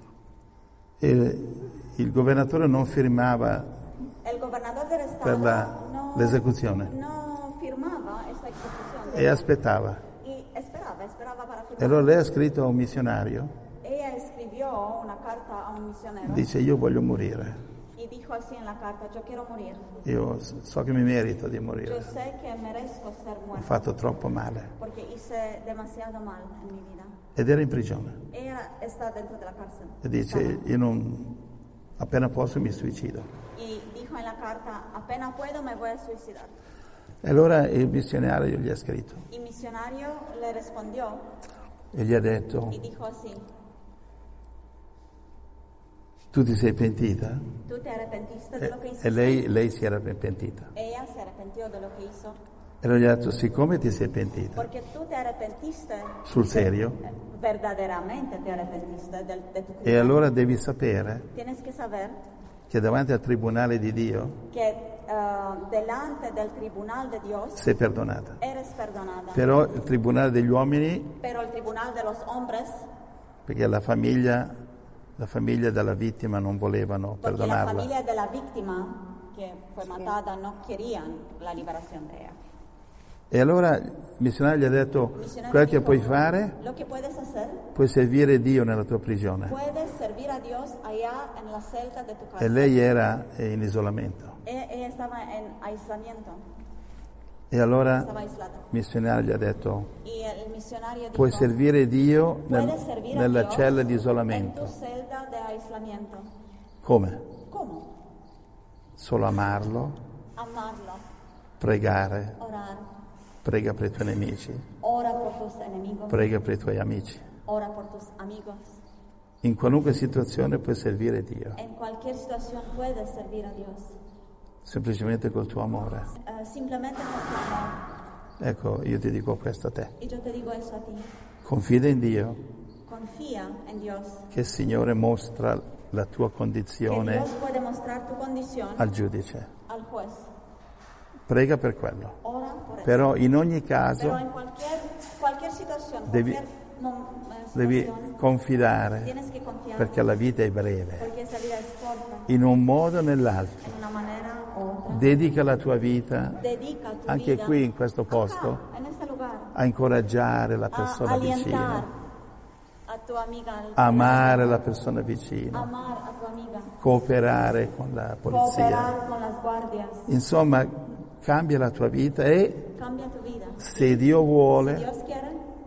Il governatore non firmava el gobernador del per estado l'esecuzione no firmaba esa ejecución e aspettava. y esperaba para E firmar. allora lei ha scritto a un missionario, Ella escribió una carta a un misionero dice io voglio morire, y dijo así en la carta: yo quiero morir, io so che mi merito di yo morire, sé que merezco ser ho muerta fatto troppo male. porque hice demasiado mal en mi vida. Ed era in prigione. Ella está dentro de la cárcel. E dice io non, appena posso mi suicido. Y dijo en la carta: apenas puedo me voy a suicidar. E allora il missionario gli ha scritto Y misionario le respondió e gli ha detto y dijo así: tu ti sei pentita? ¿tú te arrepentiste de lo que hiciste? E lei si era pentita. Ella se arrepintió de lo que hizo. E allora gli ha detto siccome ti sei pentita, Porque tú te arrepentiste. sul serio, Verdaderamente te arrepentiste de tu e crimen. allora devi sapere Tienes que saber che davanti al tribunale di Dio que delante del tribunal de Dios sei perdonata. eres perdonada. Però il tribunale degli uomini, Pero el tribunal de los hombres, perché la famiglia della vittima non volevano porque la perdonarla. familia de la víctima que fue matada no querían la liberación de ella. E allora il missionario gli ha detto Misionario quello che dijo, puoi fare, lo que puedes hacer, puoi servire Dio nella tua prigione. puedes servir a Dios allá en la celda de tu casa. E lei era in isolamento. Ella estaba en aislamiento, E allora estaba aislada. il missionario gli ha detto Y el misionario dijo: puoi servire Dio puedes servir a nella Dios cella di en isolamento. tu celda de aislamiento. Come? ¿Cómo? Solo amarlo, Amarlo, pregare, orar, prega per i tuoi nemici, ora por tus enemigos, prega per i tuoi amici. ora por tus amigos. In qualunque situazione puoi servire Dio, En cualquier situación puedes servir a Dios. semplicemente col tuo amore. Simplemente con tu amor. Ecco, io ti dico questo a te. Y yo te digo eso a ti. Confida in Dio, Confía en Dios. che il Signore mostra la tua Que condizione Dios puede mostrar tu condición al giudice. al juez. Prega per quello. Ora por eso. Però in ogni Pero caso en cualquier situación, Devi- devi situación, confidare, tienes que confiar. perché la vita è breve. Porque esa vida es corta. In un modo o nell'altro. En una manera u otra. Dedica la tua vita Dedica tu anche vida qui in questo posto acá, en este lugar, a incoraggiare la a persona alientar vicina, a tu amiga, amare la persona vicina, amar a tu amiga, cooperare con la polizia. cooperar con las guardias. Insomma, cambia la tua vita e Cambia tu vida. se Dio vuole, Dios quiere,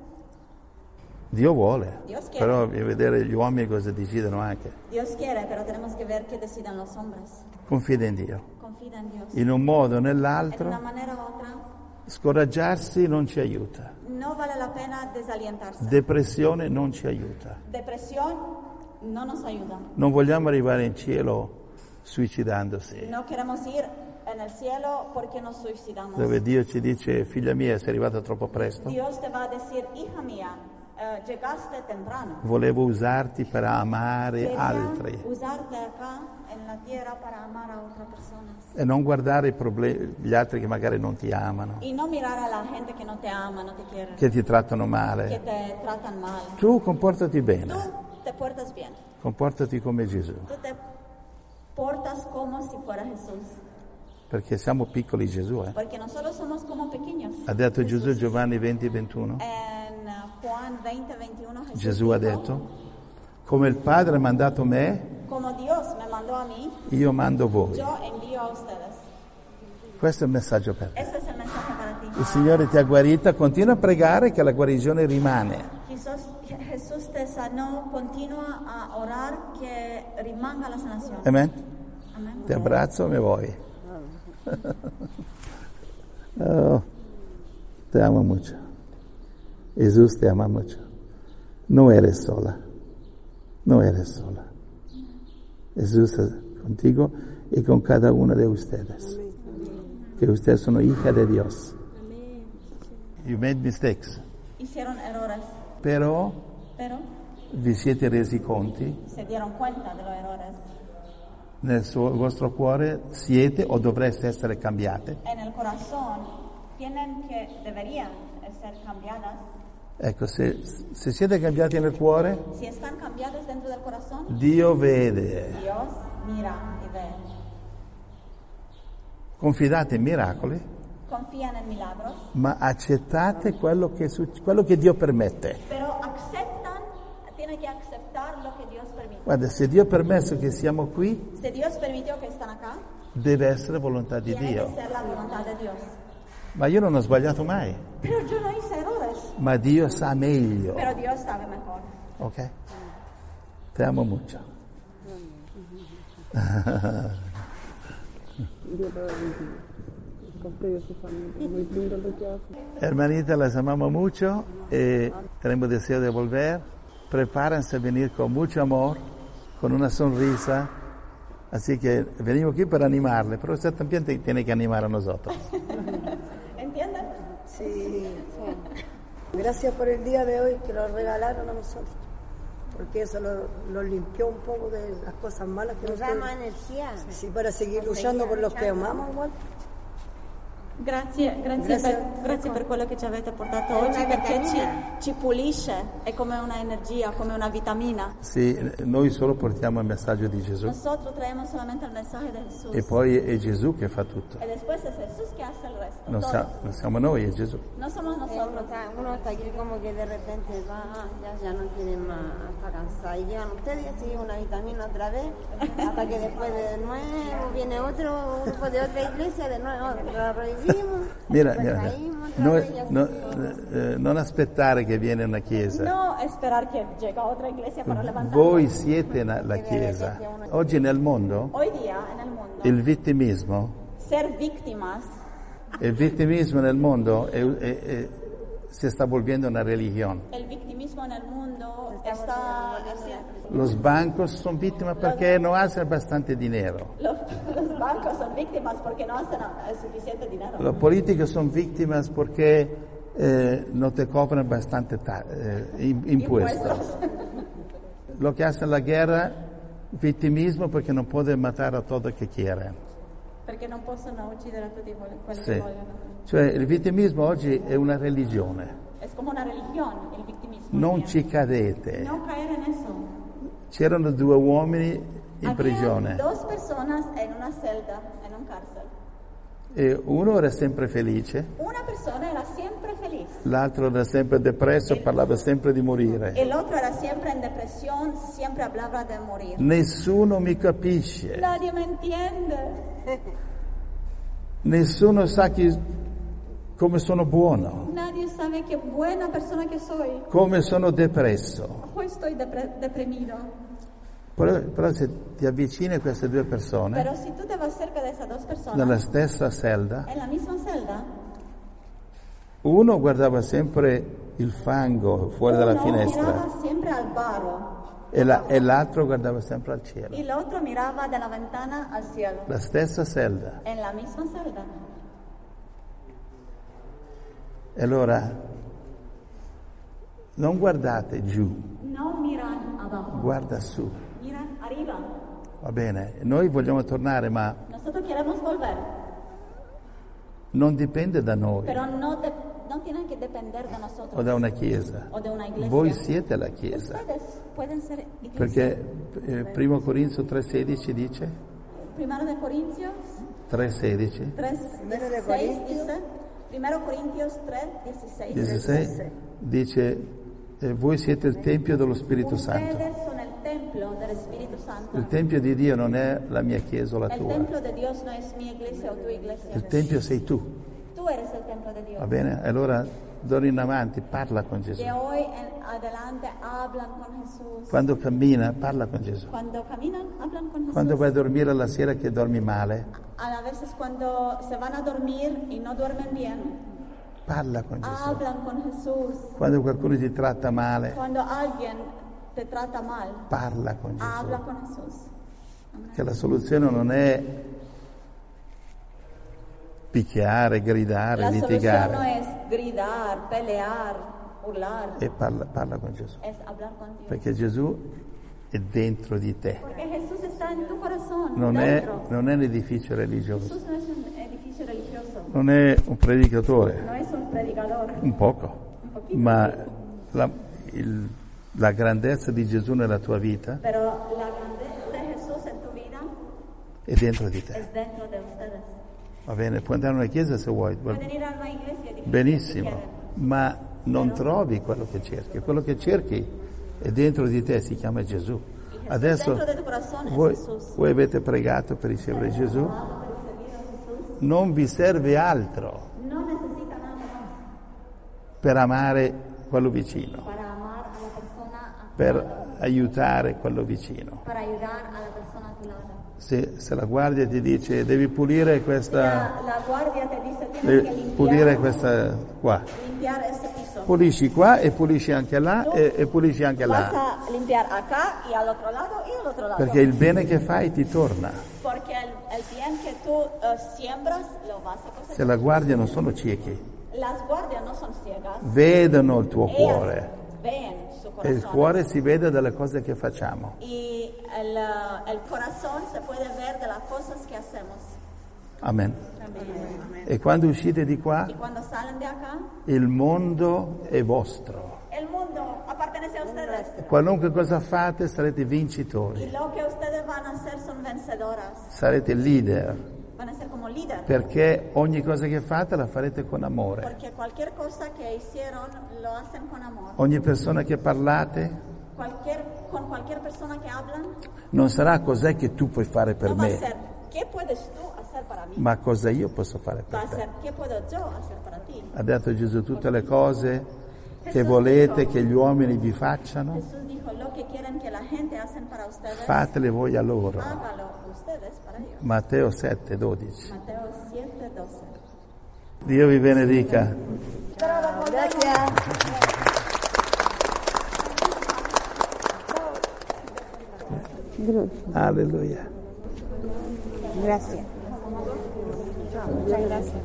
Dio vuole. Dios quiere. Però bisogna vedere gli uomini cosa decidono anche. Dios quiere, pero tenemos que ver qué deciden los hombres. Confida in Dio. Confía en Dios. In un modo o En una nell'altro, manera u otra, scoraggiarsi non ci aiuta. no vale la pena desalientarse. Depressione non ci aiuta. Depresión no nos ayuda. Non vogliamo arrivare in cielo suicidandosi, No queremos ir en el cielo porque nos suicidamos. dove Dio ci dice, figlia mia, sei arrivata troppo presto. Dios te va a decir: hija mía, llegaste temprano. Volevo usarti per amare Quería altri usarte acá en la tierra para amar a otras personas. e non guardare i problemi, gli altri che magari non ti amano, Y no mirar a la gente que no te ama, no te quiere, che ti trattano que male. te tratan mal. Tu comportati Tú bene, te portas bien. comportati come Gesù, Tú te portas como si fuera Jesús. perché siamo piccoli Gesù. Porque nosotros somos como pequeños. Ha detto Gesù Giovanni 20:21. En Juan 20:21 Jesús Gesù ha dijo, detto, come il Padre ha mandato me, como Dios me mandó a mí, io mando voi. yo envío a ustedes. Questo è il messaggio per te. Ese es el mensaje para ti. Il Signore ti ha guarita, continua a pregare che la guarigione rimane. Jesús te sanó, continúa a orar que rimanga la sanación. Amen? Amén. Ti abbraccio, me vuoi. Oh, te amo mucho. Jesús te ama mucho. No eres sola. No eres sola. Jesús es contigo y con cada uno de ustedes. Que ustedes son hijas de Dios. You made mistakes. Hicieron errores, Però pero vi siete resi conti se dieron cuenta de los errores nel vostro cuore siete o dovreste essere cambiate. en el corazón deberían ser cambiadas. Ecco, se siete cambiati nel cuore, Si están cambiadas dentro del corazón, Dio vede. Dios mira y ve. Confidate in miracoli, Confían en milagros, ma accettate quello che Dio permette. pero tienen que aceptar lo que Dios permite. Guarda, se Dio ha permesso che siamo qui, Si Dios permitió que están acá, deve essere volontà di tiene Dio. que ser la voluntad de Dios. Ma io non ho sbagliato mai, Pero yo no hice errores, ma Dio sa meglio. pero Dios sabe mejor. Ok? Te amo mucho. Hermanita, las amamos mucho y tenemos deseo de volver. Prepárense a venir con mucho amor, con una sonrisa. Así que venimos aquí para animarle, pero usted también tiene que animar a nosotros. ¿Entienden? Sí. Gracias por el día de hoy que lo regalaron a nosotros, porque eso lo limpió un poco de las cosas malas que Nos da más energía. Sí, para seguir luchando por los que amamos igual. Grazie per quello che ci avete portato È oggi, una perché vitamina. ci pulisce, è come una energia, come una vitamina. Sì, noi solo portiamo il messaggio di Gesù Nosotros traemos solamente el mensaje de Jesús. e poi è Gesù che fa tutto. Y después es Jesús que hace el resto. Non, todo. non siamo noi, è Gesù. No somos nosotros. Uno está aquí como que de repente va, ya no quiere más, está cansado. Y llegan ustedes y siguen una vitamina otra vez, hasta que después de nuevo viene otro grupo de otra iglesia, de nuevo lo revivimos. Mira, caímos otra noi- vez y así. non aspettare che viene una chiesa. No esperar que llegue otra iglesia para levantar. Voi siete la chiesa. Oggi nel mondo Hoy día en el mundo, il vittimismo ser víctimas, nel mondo si sta volviendo una religione. el victimismo en el mundo está Los bancos sono vittime perché non hanno abbastanza dinero. los bancos son víctimas porque no hacen suficiente dinero. Le politiche sono vittime perché non ti coprono abbastanza impuestos. Lo che hace la guerra, vittimismo perché non può matare a tutto che quiere. Perché non possono uccidere a tutti quelli Sì. che vogliono. Cioè il vittimismo oggi è una religione. Es como una religión, el victimismo. Non ci cadete. No caer en eso. C'erano 2 uomini in Había prigione 2 personas en una celda, en un cárcel. e uno era sempre felice, Una persona era siempre feliz. l'altro era sempre depresso, parlava sempre di morire. El otro era siempre en depresión, siempre hablaba de morir. Nessuno mi capisce, Nadie me entiende. nessuno sa come sono buono, Nadie sabe qué buena persona que soy. come sono depresso. Hoy estoy deprimido. Però se ti avvicini a queste 2 persone Pero si tú te vas cerca de esas 2 personas, nella stessa celda, en la misma celda, uno guardava sempre il fango fuori dalla uno finestra miraba siempre al barro e l'altro guardava sempre al cielo. y el otro miraba de la ventana al cielo. La stessa celda. En la misma celda. E allora non guardate giù, No miran abajo, guarda su. miran arriba. Va bene, noi vogliamo tornare, ma Nosotros queremos volver, non dipende da noi pero no tienen que depender de nosotros o da una chiesa. o de una iglesia. Voi siete la chiesa. Ustedes pueden ser iglesia. Perché 1 Corinzio 3,16 dice, Primero de Corintios 3,16, 3:16 dice, 1 Corintios 3:16. 16, dice, voi siete il Tempio dello Spirito Santo. Ustedes son el templo del Espíritu Santo. Il Tempio di Dio non è la mia chiesa o la El tua. templo de Dios no es mi iglesia o tu iglesia. Il Tempio sei tu, Tú eres el templo de Dios. va bene? Allora d'ora in avanti parla con Gesù. De hoy en adelante hablan con Jesús. Quando cammina, parla con Gesù. Cuando caminan, hablan con Jesús. Quando vai a dormire la sera che dormi male, A veces cuando se van a dormir y no duermen bien, parla con Gesù. hablan con Jesús. Quando qualcuno ti tratta male, Cuando alguien te trata mal, parla con habla Gesù. con Jesús. Che la soluzione non è picchiare, gridare, La solución no litigare. es gritar, pelear, burlar, E parla con Gesù. es hablar con Dios. Perché Gesù è dentro di te. Porque Jesús está en tu corazón. non dentro. è un edificio religioso, Jesús no es un edificio religioso, non è un predicatore, no es un predicador. un poco, ma la grandezza di Gesù nella tua vita Pero la grandeza de Jesús en tu vida è dentro di te. es dentro de ustedes. Va bene, puoi andare a una chiesa se vuoi, Pueden ir a una iglesia diferente si benissimo, quieren, ma non trovi quello che cerchi. Quello che cerchi è dentro di te, si chiama Gesù. Adesso dentro de tu corazón es voi Jesús. avete pregato per ricevere Gesù, non vi serve altro No necesita nada más per amare quello vicino, para amar a la persona, per aiutare quello vicino. para ayudar a la persona a tu lado. Se la guardia ti dice devi pulire questa, La guardia te dice tienes que devi pulire questa qua, limpiar este piso. pulisci qua e pulisci anche là e pulisci anche Vas là, a limpiar acá y al otro lado y al otro lado. perché il bene che fai ti torna. Porque el bien que tú siembras lo vas a cosechar. Se la guardia non sono ciechi, Las guardias no son ciegas. vedono il tuo Ellas cuore ven su e il corazón. cuore si vede dalle cose che facciamo. Y el corazón se puede ver de las cosas que hacemos. Amen. E quando uscite di qua, Y cuando salen de acá, il mondo è vostro. el mundo pertenece a ustedes. Qualunque cosa fate sarete Y vincitori, lo que ustedes van a hacer son vencedoras. sarete leader, Van a ser como líder. perché ogni cosa che fate la farete con amore. Porque cualquier cosa que hicieron lo hacen con amor. Ogni persona che parlate Con cualquier persona que hablan, non sarà cos'è che tu puoi fare per no va a me, ser ¿qué puedes tú hacer para mí? ma cosa io posso fare Va per a te. ser ¿qué puedo yo hacer para ti? Ha detto Gesù tutte le cose che volete che gli uomini vi facciano, Jesús dijo, lo que quieren que la gente hacen para ustedes, fatele voi a loro. hágalo ustedes para ellos. Matteo 7,12. Mateo 7:12. Dio vi benedica. Gracias. Alleluia. Gracias. Muchas gracias.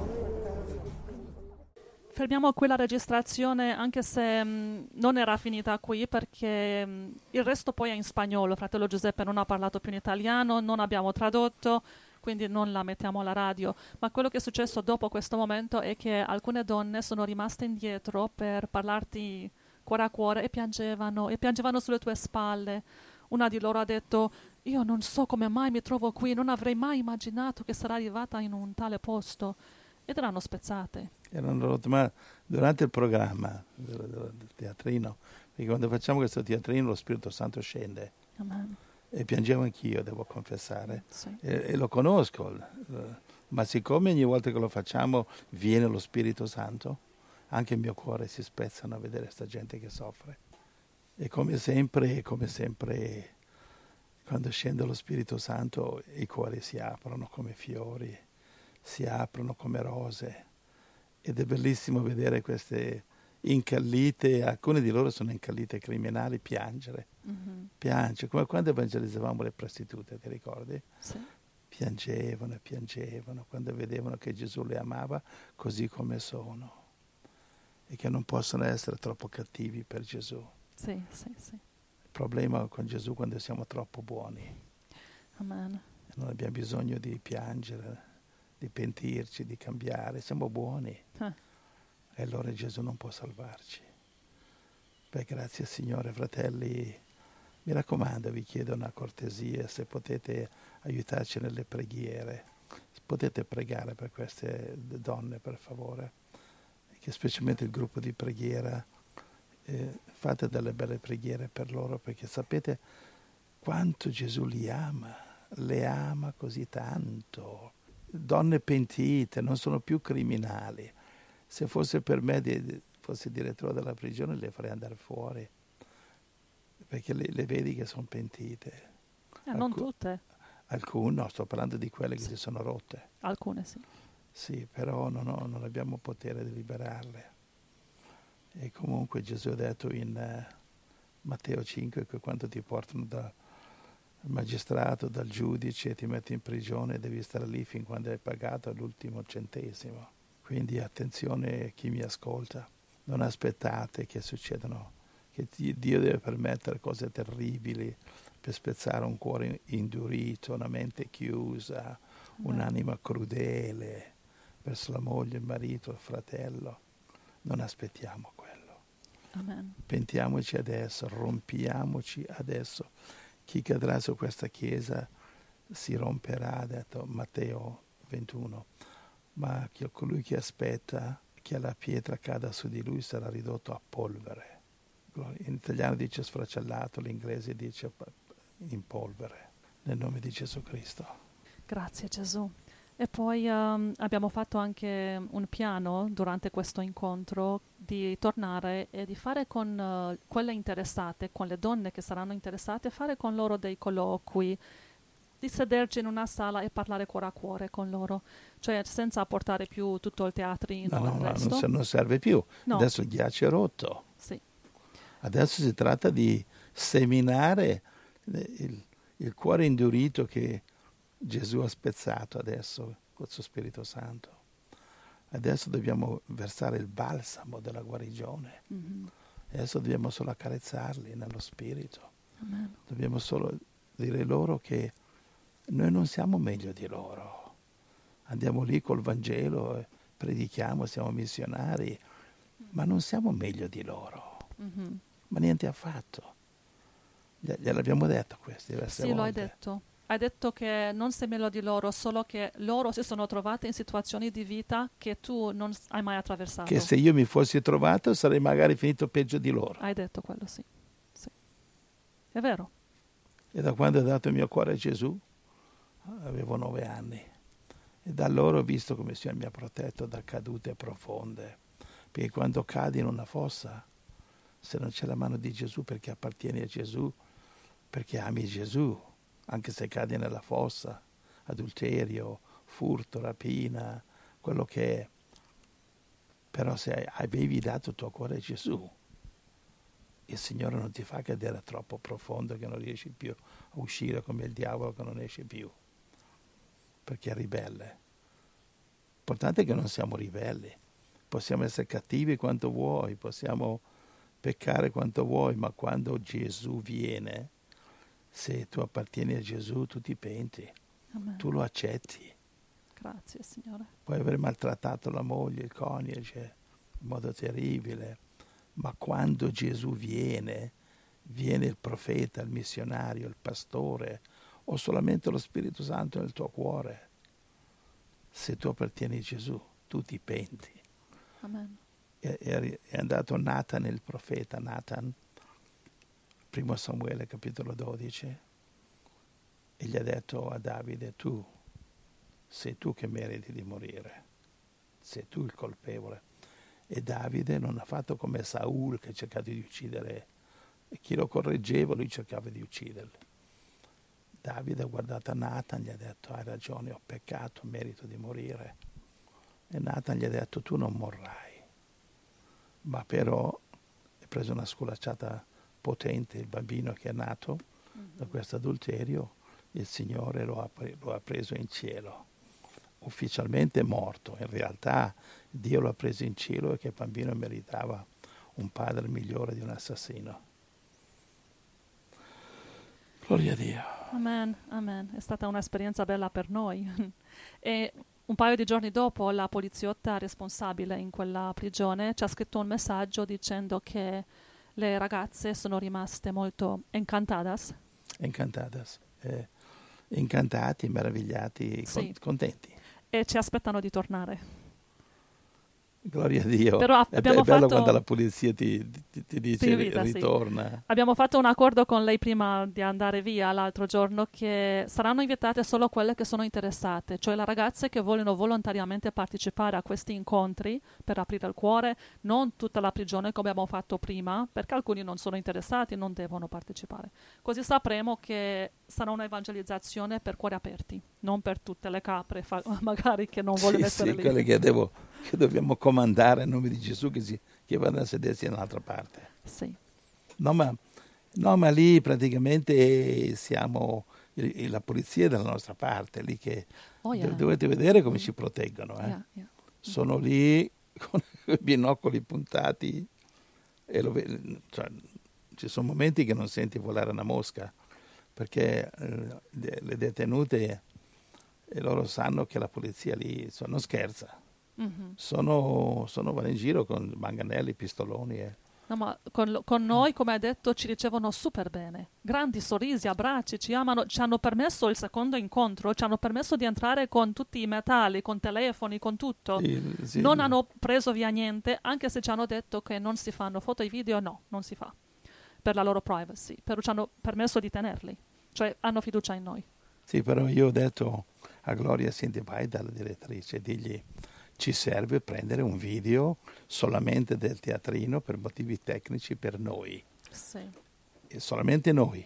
Fermiamo qui la registrazione anche se non era finita qui perché il resto poi è in spagnolo. Fratello Giuseppe non ha parlato più in italiano, non abbiamo tradotto, quindi non la mettiamo alla radio. Ma quello che è successo dopo questo momento è che alcune donne sono rimaste indietro per parlarti cuore a cuore e piangevano sulle tue spalle. Una di loro ha detto: io non so come mai mi trovo qui, non avrei mai immaginato che sarà arrivata in un tale posto. Ed erano spezzate. Ma durante il programma del teatrino, perché quando facciamo questo teatrino lo Spirito Santo scende. Amen. E piangevo anch'io, devo confessare. Sì. E lo conosco, ma siccome ogni volta che lo facciamo viene lo Spirito Santo, anche il mio cuore si spezzano a vedere questa gente che soffre. E come sempre, quando scende lo Spirito Santo, i cuori si aprono come fiori, si aprono come rose. Ed è bellissimo vedere queste incallite, alcune di loro sono incallite criminali, piangere. Mm-hmm. Piange, come quando evangelizzavamo le prostitute, ti ricordi? Sì. Piangevano quando vedevano che Gesù le amava così come sono e che non possono essere troppo cattivi per Gesù. Sì. Il problema con Gesù è quando siamo troppo buoni. Amen. Non abbiamo bisogno di piangere, di pentirci, di cambiare, siamo buoni. E allora Gesù non può salvarci. Beh, grazie Signore, fratelli. Mi raccomando, vi chiedo una cortesia, se potete aiutarci nelle preghiere. Potete pregare per queste donne, per favore. Che specialmente il gruppo di preghiera, fate delle belle preghiere per loro, perché sapete quanto Gesù le ama così tanto. Donne pentite, non sono più criminali. Se fosse per me, fossi direttore della prigione, le farei andare fuori, perché le vedi che sono pentite. Non tutte. Alcune, no, sto parlando di quelle che si sono rotte. Alcune sì. Sì, però non abbiamo potere di liberarle. E comunque Gesù ha detto in Matteo 5 che quando ti portano dal magistrato, dal giudice, ti metti in prigione, devi stare lì fin quando hai pagato l'ultimo centesimo. Quindi attenzione chi mi ascolta, non aspettate che succedano, che Dio deve permettere cose terribili per spezzare un cuore indurito, una mente chiusa, un'anima crudele verso la moglie, il marito, il fratello. Non aspettiamo quello. Amen. Pentiamoci adesso, rompiamoci adesso. Chi cadrà su questa chiesa si romperà, ha detto Matteo 21. Ma colui che aspetta che la pietra cada su di lui sarà ridotto a polvere. In italiano dice sfracellato, l'inglese dice in polvere, nel nome di Gesù Cristo. Grazie Gesù. E poi abbiamo fatto anche un piano durante questo incontro di tornare e di fare con quelle interessate, con le donne che saranno interessate, fare con loro dei colloqui, di sederci in una sala e parlare cuore a cuore con loro, cioè senza portare più tutto il teatrino. No, non serve più. No. Adesso il ghiaccio è rotto. Sì. Adesso si tratta di seminare il cuore indurito che Gesù ha spezzato adesso col suo Spirito Santo. Adesso dobbiamo versare il balsamo della guarigione. Mm-hmm. Adesso dobbiamo solo accarezzarli nello Spirito. Amen. Dobbiamo solo dire loro che noi non siamo meglio di loro. Andiamo lì col Vangelo, predichiamo, siamo missionari, ma non siamo meglio di loro. Mm-hmm. Ma niente affatto. Gliel'abbiamo detto questo diverse volte. Sì, lo hai detto. Hai detto che non sei meglio di loro, solo che loro si sono trovate in situazioni di vita che tu non hai mai attraversato. Che se io mi fossi trovato sarei magari finito peggio di loro. Hai detto quello, sì. Sì. È vero. E da quando ho dato il mio cuore a Gesù, avevo 9 anni. E da allora ho visto come il Signore mi ha protetto da cadute profonde. Perché quando cadi in una fossa, se non c'è la mano di Gesù, perché appartieni a Gesù, perché ami Gesù, anche se cadi nella fossa, adulterio, furto, rapina, quello che è. Però se avevi dato il tuo cuore a Gesù, il Signore non ti fa cadere troppo profondo che non riesci più a uscire come il diavolo che non esce più, perché è ribelle. L'importante è che non siamo ribelli. Possiamo essere cattivi quanto vuoi, possiamo peccare quanto vuoi, ma quando Gesù viene, se tu appartieni a Gesù, tu ti penti, Amen. Tu lo accetti. Grazie, Signore. Puoi aver maltrattato la moglie, il coniuge, in modo terribile, ma quando Gesù viene il profeta, il missionario, il pastore, o solamente lo Spirito Santo nel tuo cuore. Se tu appartieni a Gesù, tu ti penti. Amen. È andato Nathan, il profeta Nathan, 1 Samuele capitolo 12, e gli ha detto a Davide: tu sei tu che meriti di morire, sei tu il colpevole. E Davide non ha fatto come Saul, che ha cercato di uccidere, e chi lo correggeva lui cercava di ucciderlo. Davide ha guardato a Nathan, gli ha detto: hai ragione, ho peccato, merito di morire. E Nathan gli ha detto: tu non morrai. Ma però ha preso una sculacciata potente, il bambino che è nato da questo adulterio, il Signore lo ha preso in cielo. Ufficialmente è morto, in realtà Dio lo ha preso in cielo e che il bambino meritava un padre migliore di un assassino. Gloria a Dio. Amen, amen. È stata un'esperienza bella per noi. E un paio di giorni dopo la poliziotta responsabile in quella prigione ci ha scritto un messaggio dicendo che le ragazze sono rimaste molto encantadas. Incantati, meravigliati, sì. Contenti. E ci aspettano di tornare. Gloria a Dio. Però è bello quando la polizia ti dice ritorna. Sì. Abbiamo fatto un accordo con lei prima di andare via l'altro giorno che saranno invitate solo quelle che sono interessate, cioè le ragazze che vogliono volontariamente partecipare a questi incontri per aprire il cuore, non tutta la prigione come abbiamo fatto prima, perché alcuni non sono interessati e non devono partecipare. Così sapremo che sarà un'evangelizzazione per cuori aperti, non per tutte le capre magari che non vogliono essere lì. Quelle che dobbiamo comandare in nome di Gesù che vanno a sedersi da un'altra parte. Sì. No, ma lì praticamente siamo la polizia è dalla nostra parte, lì che dovete vedere come ci proteggono. Yeah. Sono lì con i binocoli puntati e ci sono momenti che non senti volare una mosca, perché le detenute, e loro sanno che la polizia lì non scherza. Vanno in giro con manganelli, pistoloni. No, ma con noi, come hai detto, ci ricevono super bene. Grandi sorrisi, abbracci, ci amano, ci hanno permesso il secondo incontro, ci hanno permesso di entrare con tutti i metalli, con telefoni, con tutto. Sì. Non hanno preso via niente, anche se ci hanno detto che non si fanno foto e video, no, non si fa. Per la loro privacy, però ci hanno permesso di tenerli. Cioè, hanno fiducia in noi. Sì, però io ho detto a Gloria, senti, vai dalla direttrice, digli, ci serve prendere un video solamente del teatrino per motivi tecnici per noi. Sì. E solamente noi.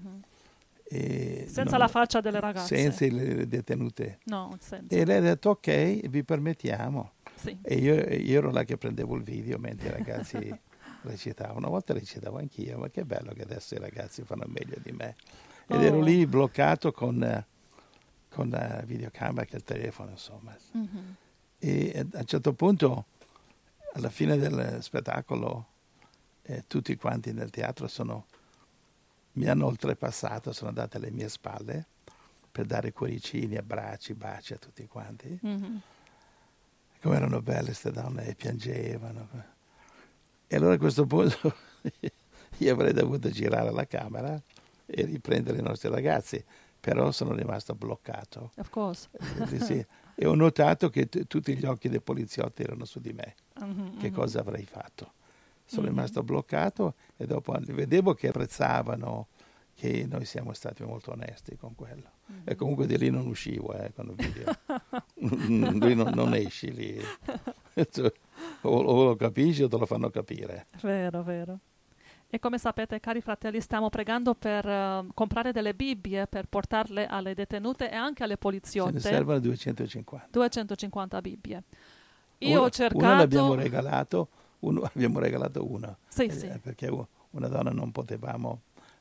E senza la faccia delle ragazze. Senza le detenute. No, senza. E lei ha detto, ok, vi permettiamo. Sì. E io ero là che prendevo il video mentre i ragazzi recitavano. Una volta recitavo anch'io, ma che bello che adesso i ragazzi fanno meglio di me. Ed ero lì bloccato con la videocamera che il telefono, insomma. E a un certo punto, alla fine del spettacolo, tutti quanti nel teatro mi hanno oltrepassato, sono andati alle mie spalle per dare cuoricini, abbracci, baci a tutti quanti. Come erano belle queste donne, e piangevano. E allora a questo punto io avrei dovuto girare la camera e riprendere i nostri ragazzi, però sono rimasto bloccato. Of course. Sì. E ho notato che tutti gli occhi dei poliziotti erano su di me. Che cosa avrei fatto? Sono rimasto bloccato e dopo vedevo che apprezzavano che noi siamo stati molto onesti con quello. E comunque di lì non uscivo con il video. Lui non esci lì. O lo capisci o te lo fanno capire. Vero, vero. E come sapete, cari fratelli, stiamo pregando per comprare delle Bibbie per portarle alle detenute e anche alle poliziotte. Ce ne servono 250. 250 Bibbie. Io ho cercato... Uno l'abbiamo regalato, abbiamo regalato una. Sì. Perché una donna non potevamo...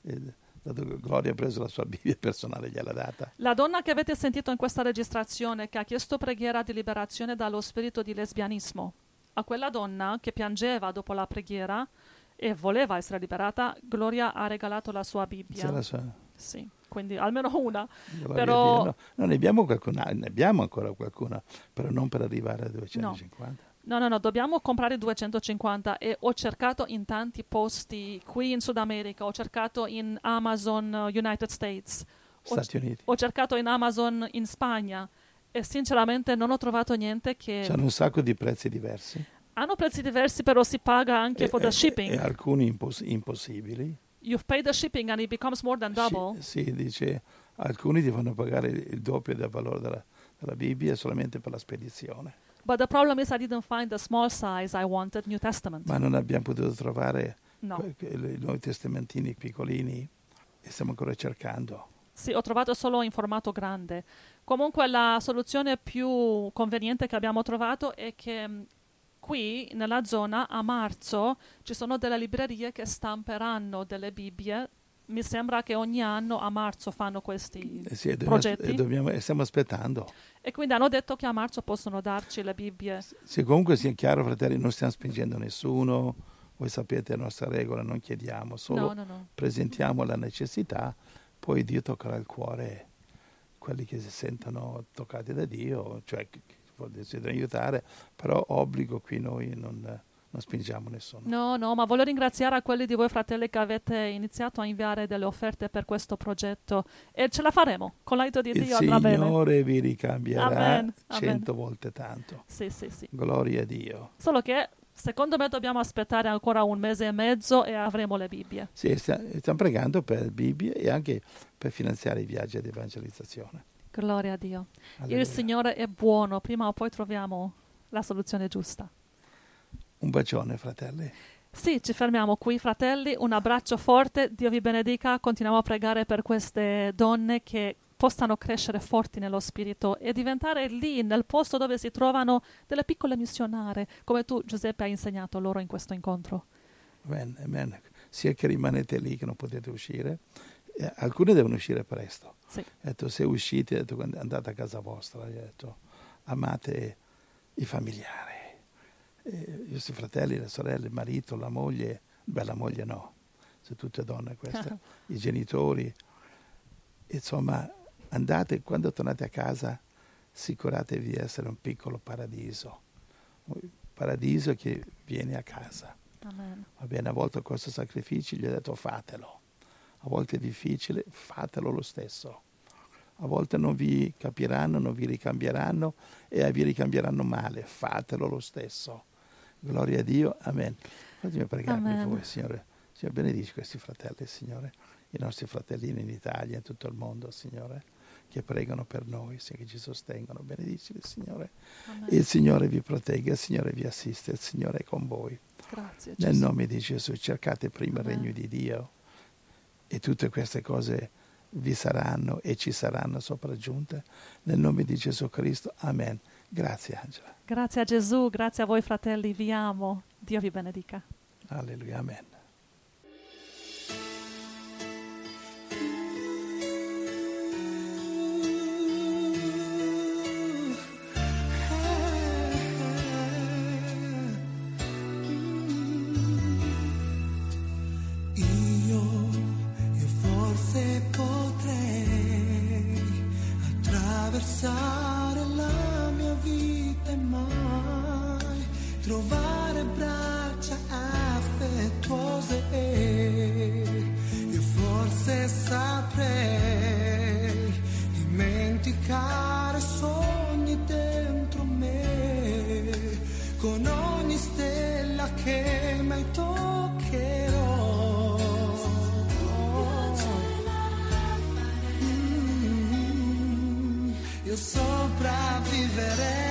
dato che Gloria ha preso la sua Bibbia personale, gliel'ha data. La donna che avete sentito in questa registrazione, che ha chiesto preghiera di liberazione dallo spirito di lesbianismo, a quella donna che piangeva dopo la preghiera e voleva essere liberata, Gloria ha regalato la sua Bibbia. C'è la sua... Sì, quindi almeno una. Gloria Però... No, ne abbiamo qualcuna, ne abbiamo ancora qualcuna, però non per arrivare a 250. No, dobbiamo comprare 250 e ho cercato in tanti posti qui in Sud America, ho cercato in Amazon United States, Stati Uniti. Ho cercato in Amazon in Spagna e sinceramente non ho trovato niente che... C'hanno un sacco di prezzi diversi. Hanno prezzi diversi, però si paga anche for the shipping. E alcuni impossibili. You've paid the shipping and it becomes more than double. Sì, dice, alcuni devono pagare il doppio del valore della Bibbia solamente per la spedizione. But the problem is I didn't find the small size I wanted, New Testament. Ma non abbiamo potuto trovare i nuovi testamentini piccolini e stiamo ancora cercando. Sì, ho trovato solo in formato grande. Comunque la soluzione più conveniente che abbiamo trovato è che qui nella zona a marzo ci sono delle librerie che stamperanno delle Bibbie. Mi sembra che ogni anno a marzo fanno questi progetti. E stiamo aspettando. E quindi hanno detto che a marzo possono darci le Bibbie. Sì, comunque sia chiaro, fratelli, non stiamo spingendo nessuno. Voi sapete la nostra regola, non chiediamo, solo presentiamo la necessità, poi Dio toccherà il cuore, quelli che si sentono toccati da Dio, cioè che desiderano aiutare, però obbligo qui noi non spingiamo nessuno. No, ma voglio ringraziare a quelli di voi fratelli che avete iniziato a inviare delle offerte per questo progetto e ce la faremo, con l'aiuto di Dio andrà bene. Il Signore vi ricambierà Amen. 100 volte tanto. Sì. Gloria a Dio. Solo che secondo me dobbiamo aspettare ancora un mese e mezzo e avremo le Bibbie. Sì, stiamo pregando per Bibbie e anche per finanziare i viaggi di evangelizzazione. Gloria a Dio. Alleluia. Il Signore è buono, prima o poi troviamo la soluzione giusta. Un bacione, fratelli. Sì, ci fermiamo qui, fratelli. Un abbraccio forte. Dio vi benedica. Continuiamo a pregare per queste donne che possano crescere forti nello spirito e diventare lì, nel posto dove si trovano, delle piccole missionarie, come tu, Giuseppe, hai insegnato loro in questo incontro. Amen. Sia che rimanete lì, che non potete uscire. Alcune devono uscire presto. Sì. Ho detto, se uscite, andate a casa vostra. Ho detto, amate i familiari. I vostri fratelli, le sorelle, il marito, la moglie, la moglie no, sono tutte donne queste, i genitori, insomma, andate, quando tornate a casa, assicuratevi di essere un piccolo paradiso che viene a casa. Amen. Va bene, a volte questo sacrificio gli ho detto fatelo, a volte è difficile, fatelo lo stesso. A volte non vi capiranno, non vi ricambieranno e vi ricambieranno male, fatelo lo stesso. Gloria a Dio, amen. Fatemi pregare per voi, Signore. Signore, benedici questi fratelli, Signore, i nostri fratellini in Italia, in tutto il mondo, Signore, che pregano per noi, Signore, che ci sostengono. Benedicili, Signore. Amen. Il Signore vi protegga, il Signore vi assiste, il Signore è con voi. Grazie, Nel Gesù. nome di Gesù, cercate prima il regno di Dio e tutte queste cose vi saranno e ci saranno sopraggiunte. Nel nome di Gesù Cristo, amen. Grazie, Angela. Grazie a Gesù, grazie a voi fratelli, vi amo. Dio vi benedica. Alleluia, amen. Io forse potrei attraversare la mia vita e mai trovare braccia affettuose. Io forse saprei dimenticare sogni dentro me, con ogni stella che mai toccherò. Io sopravviverei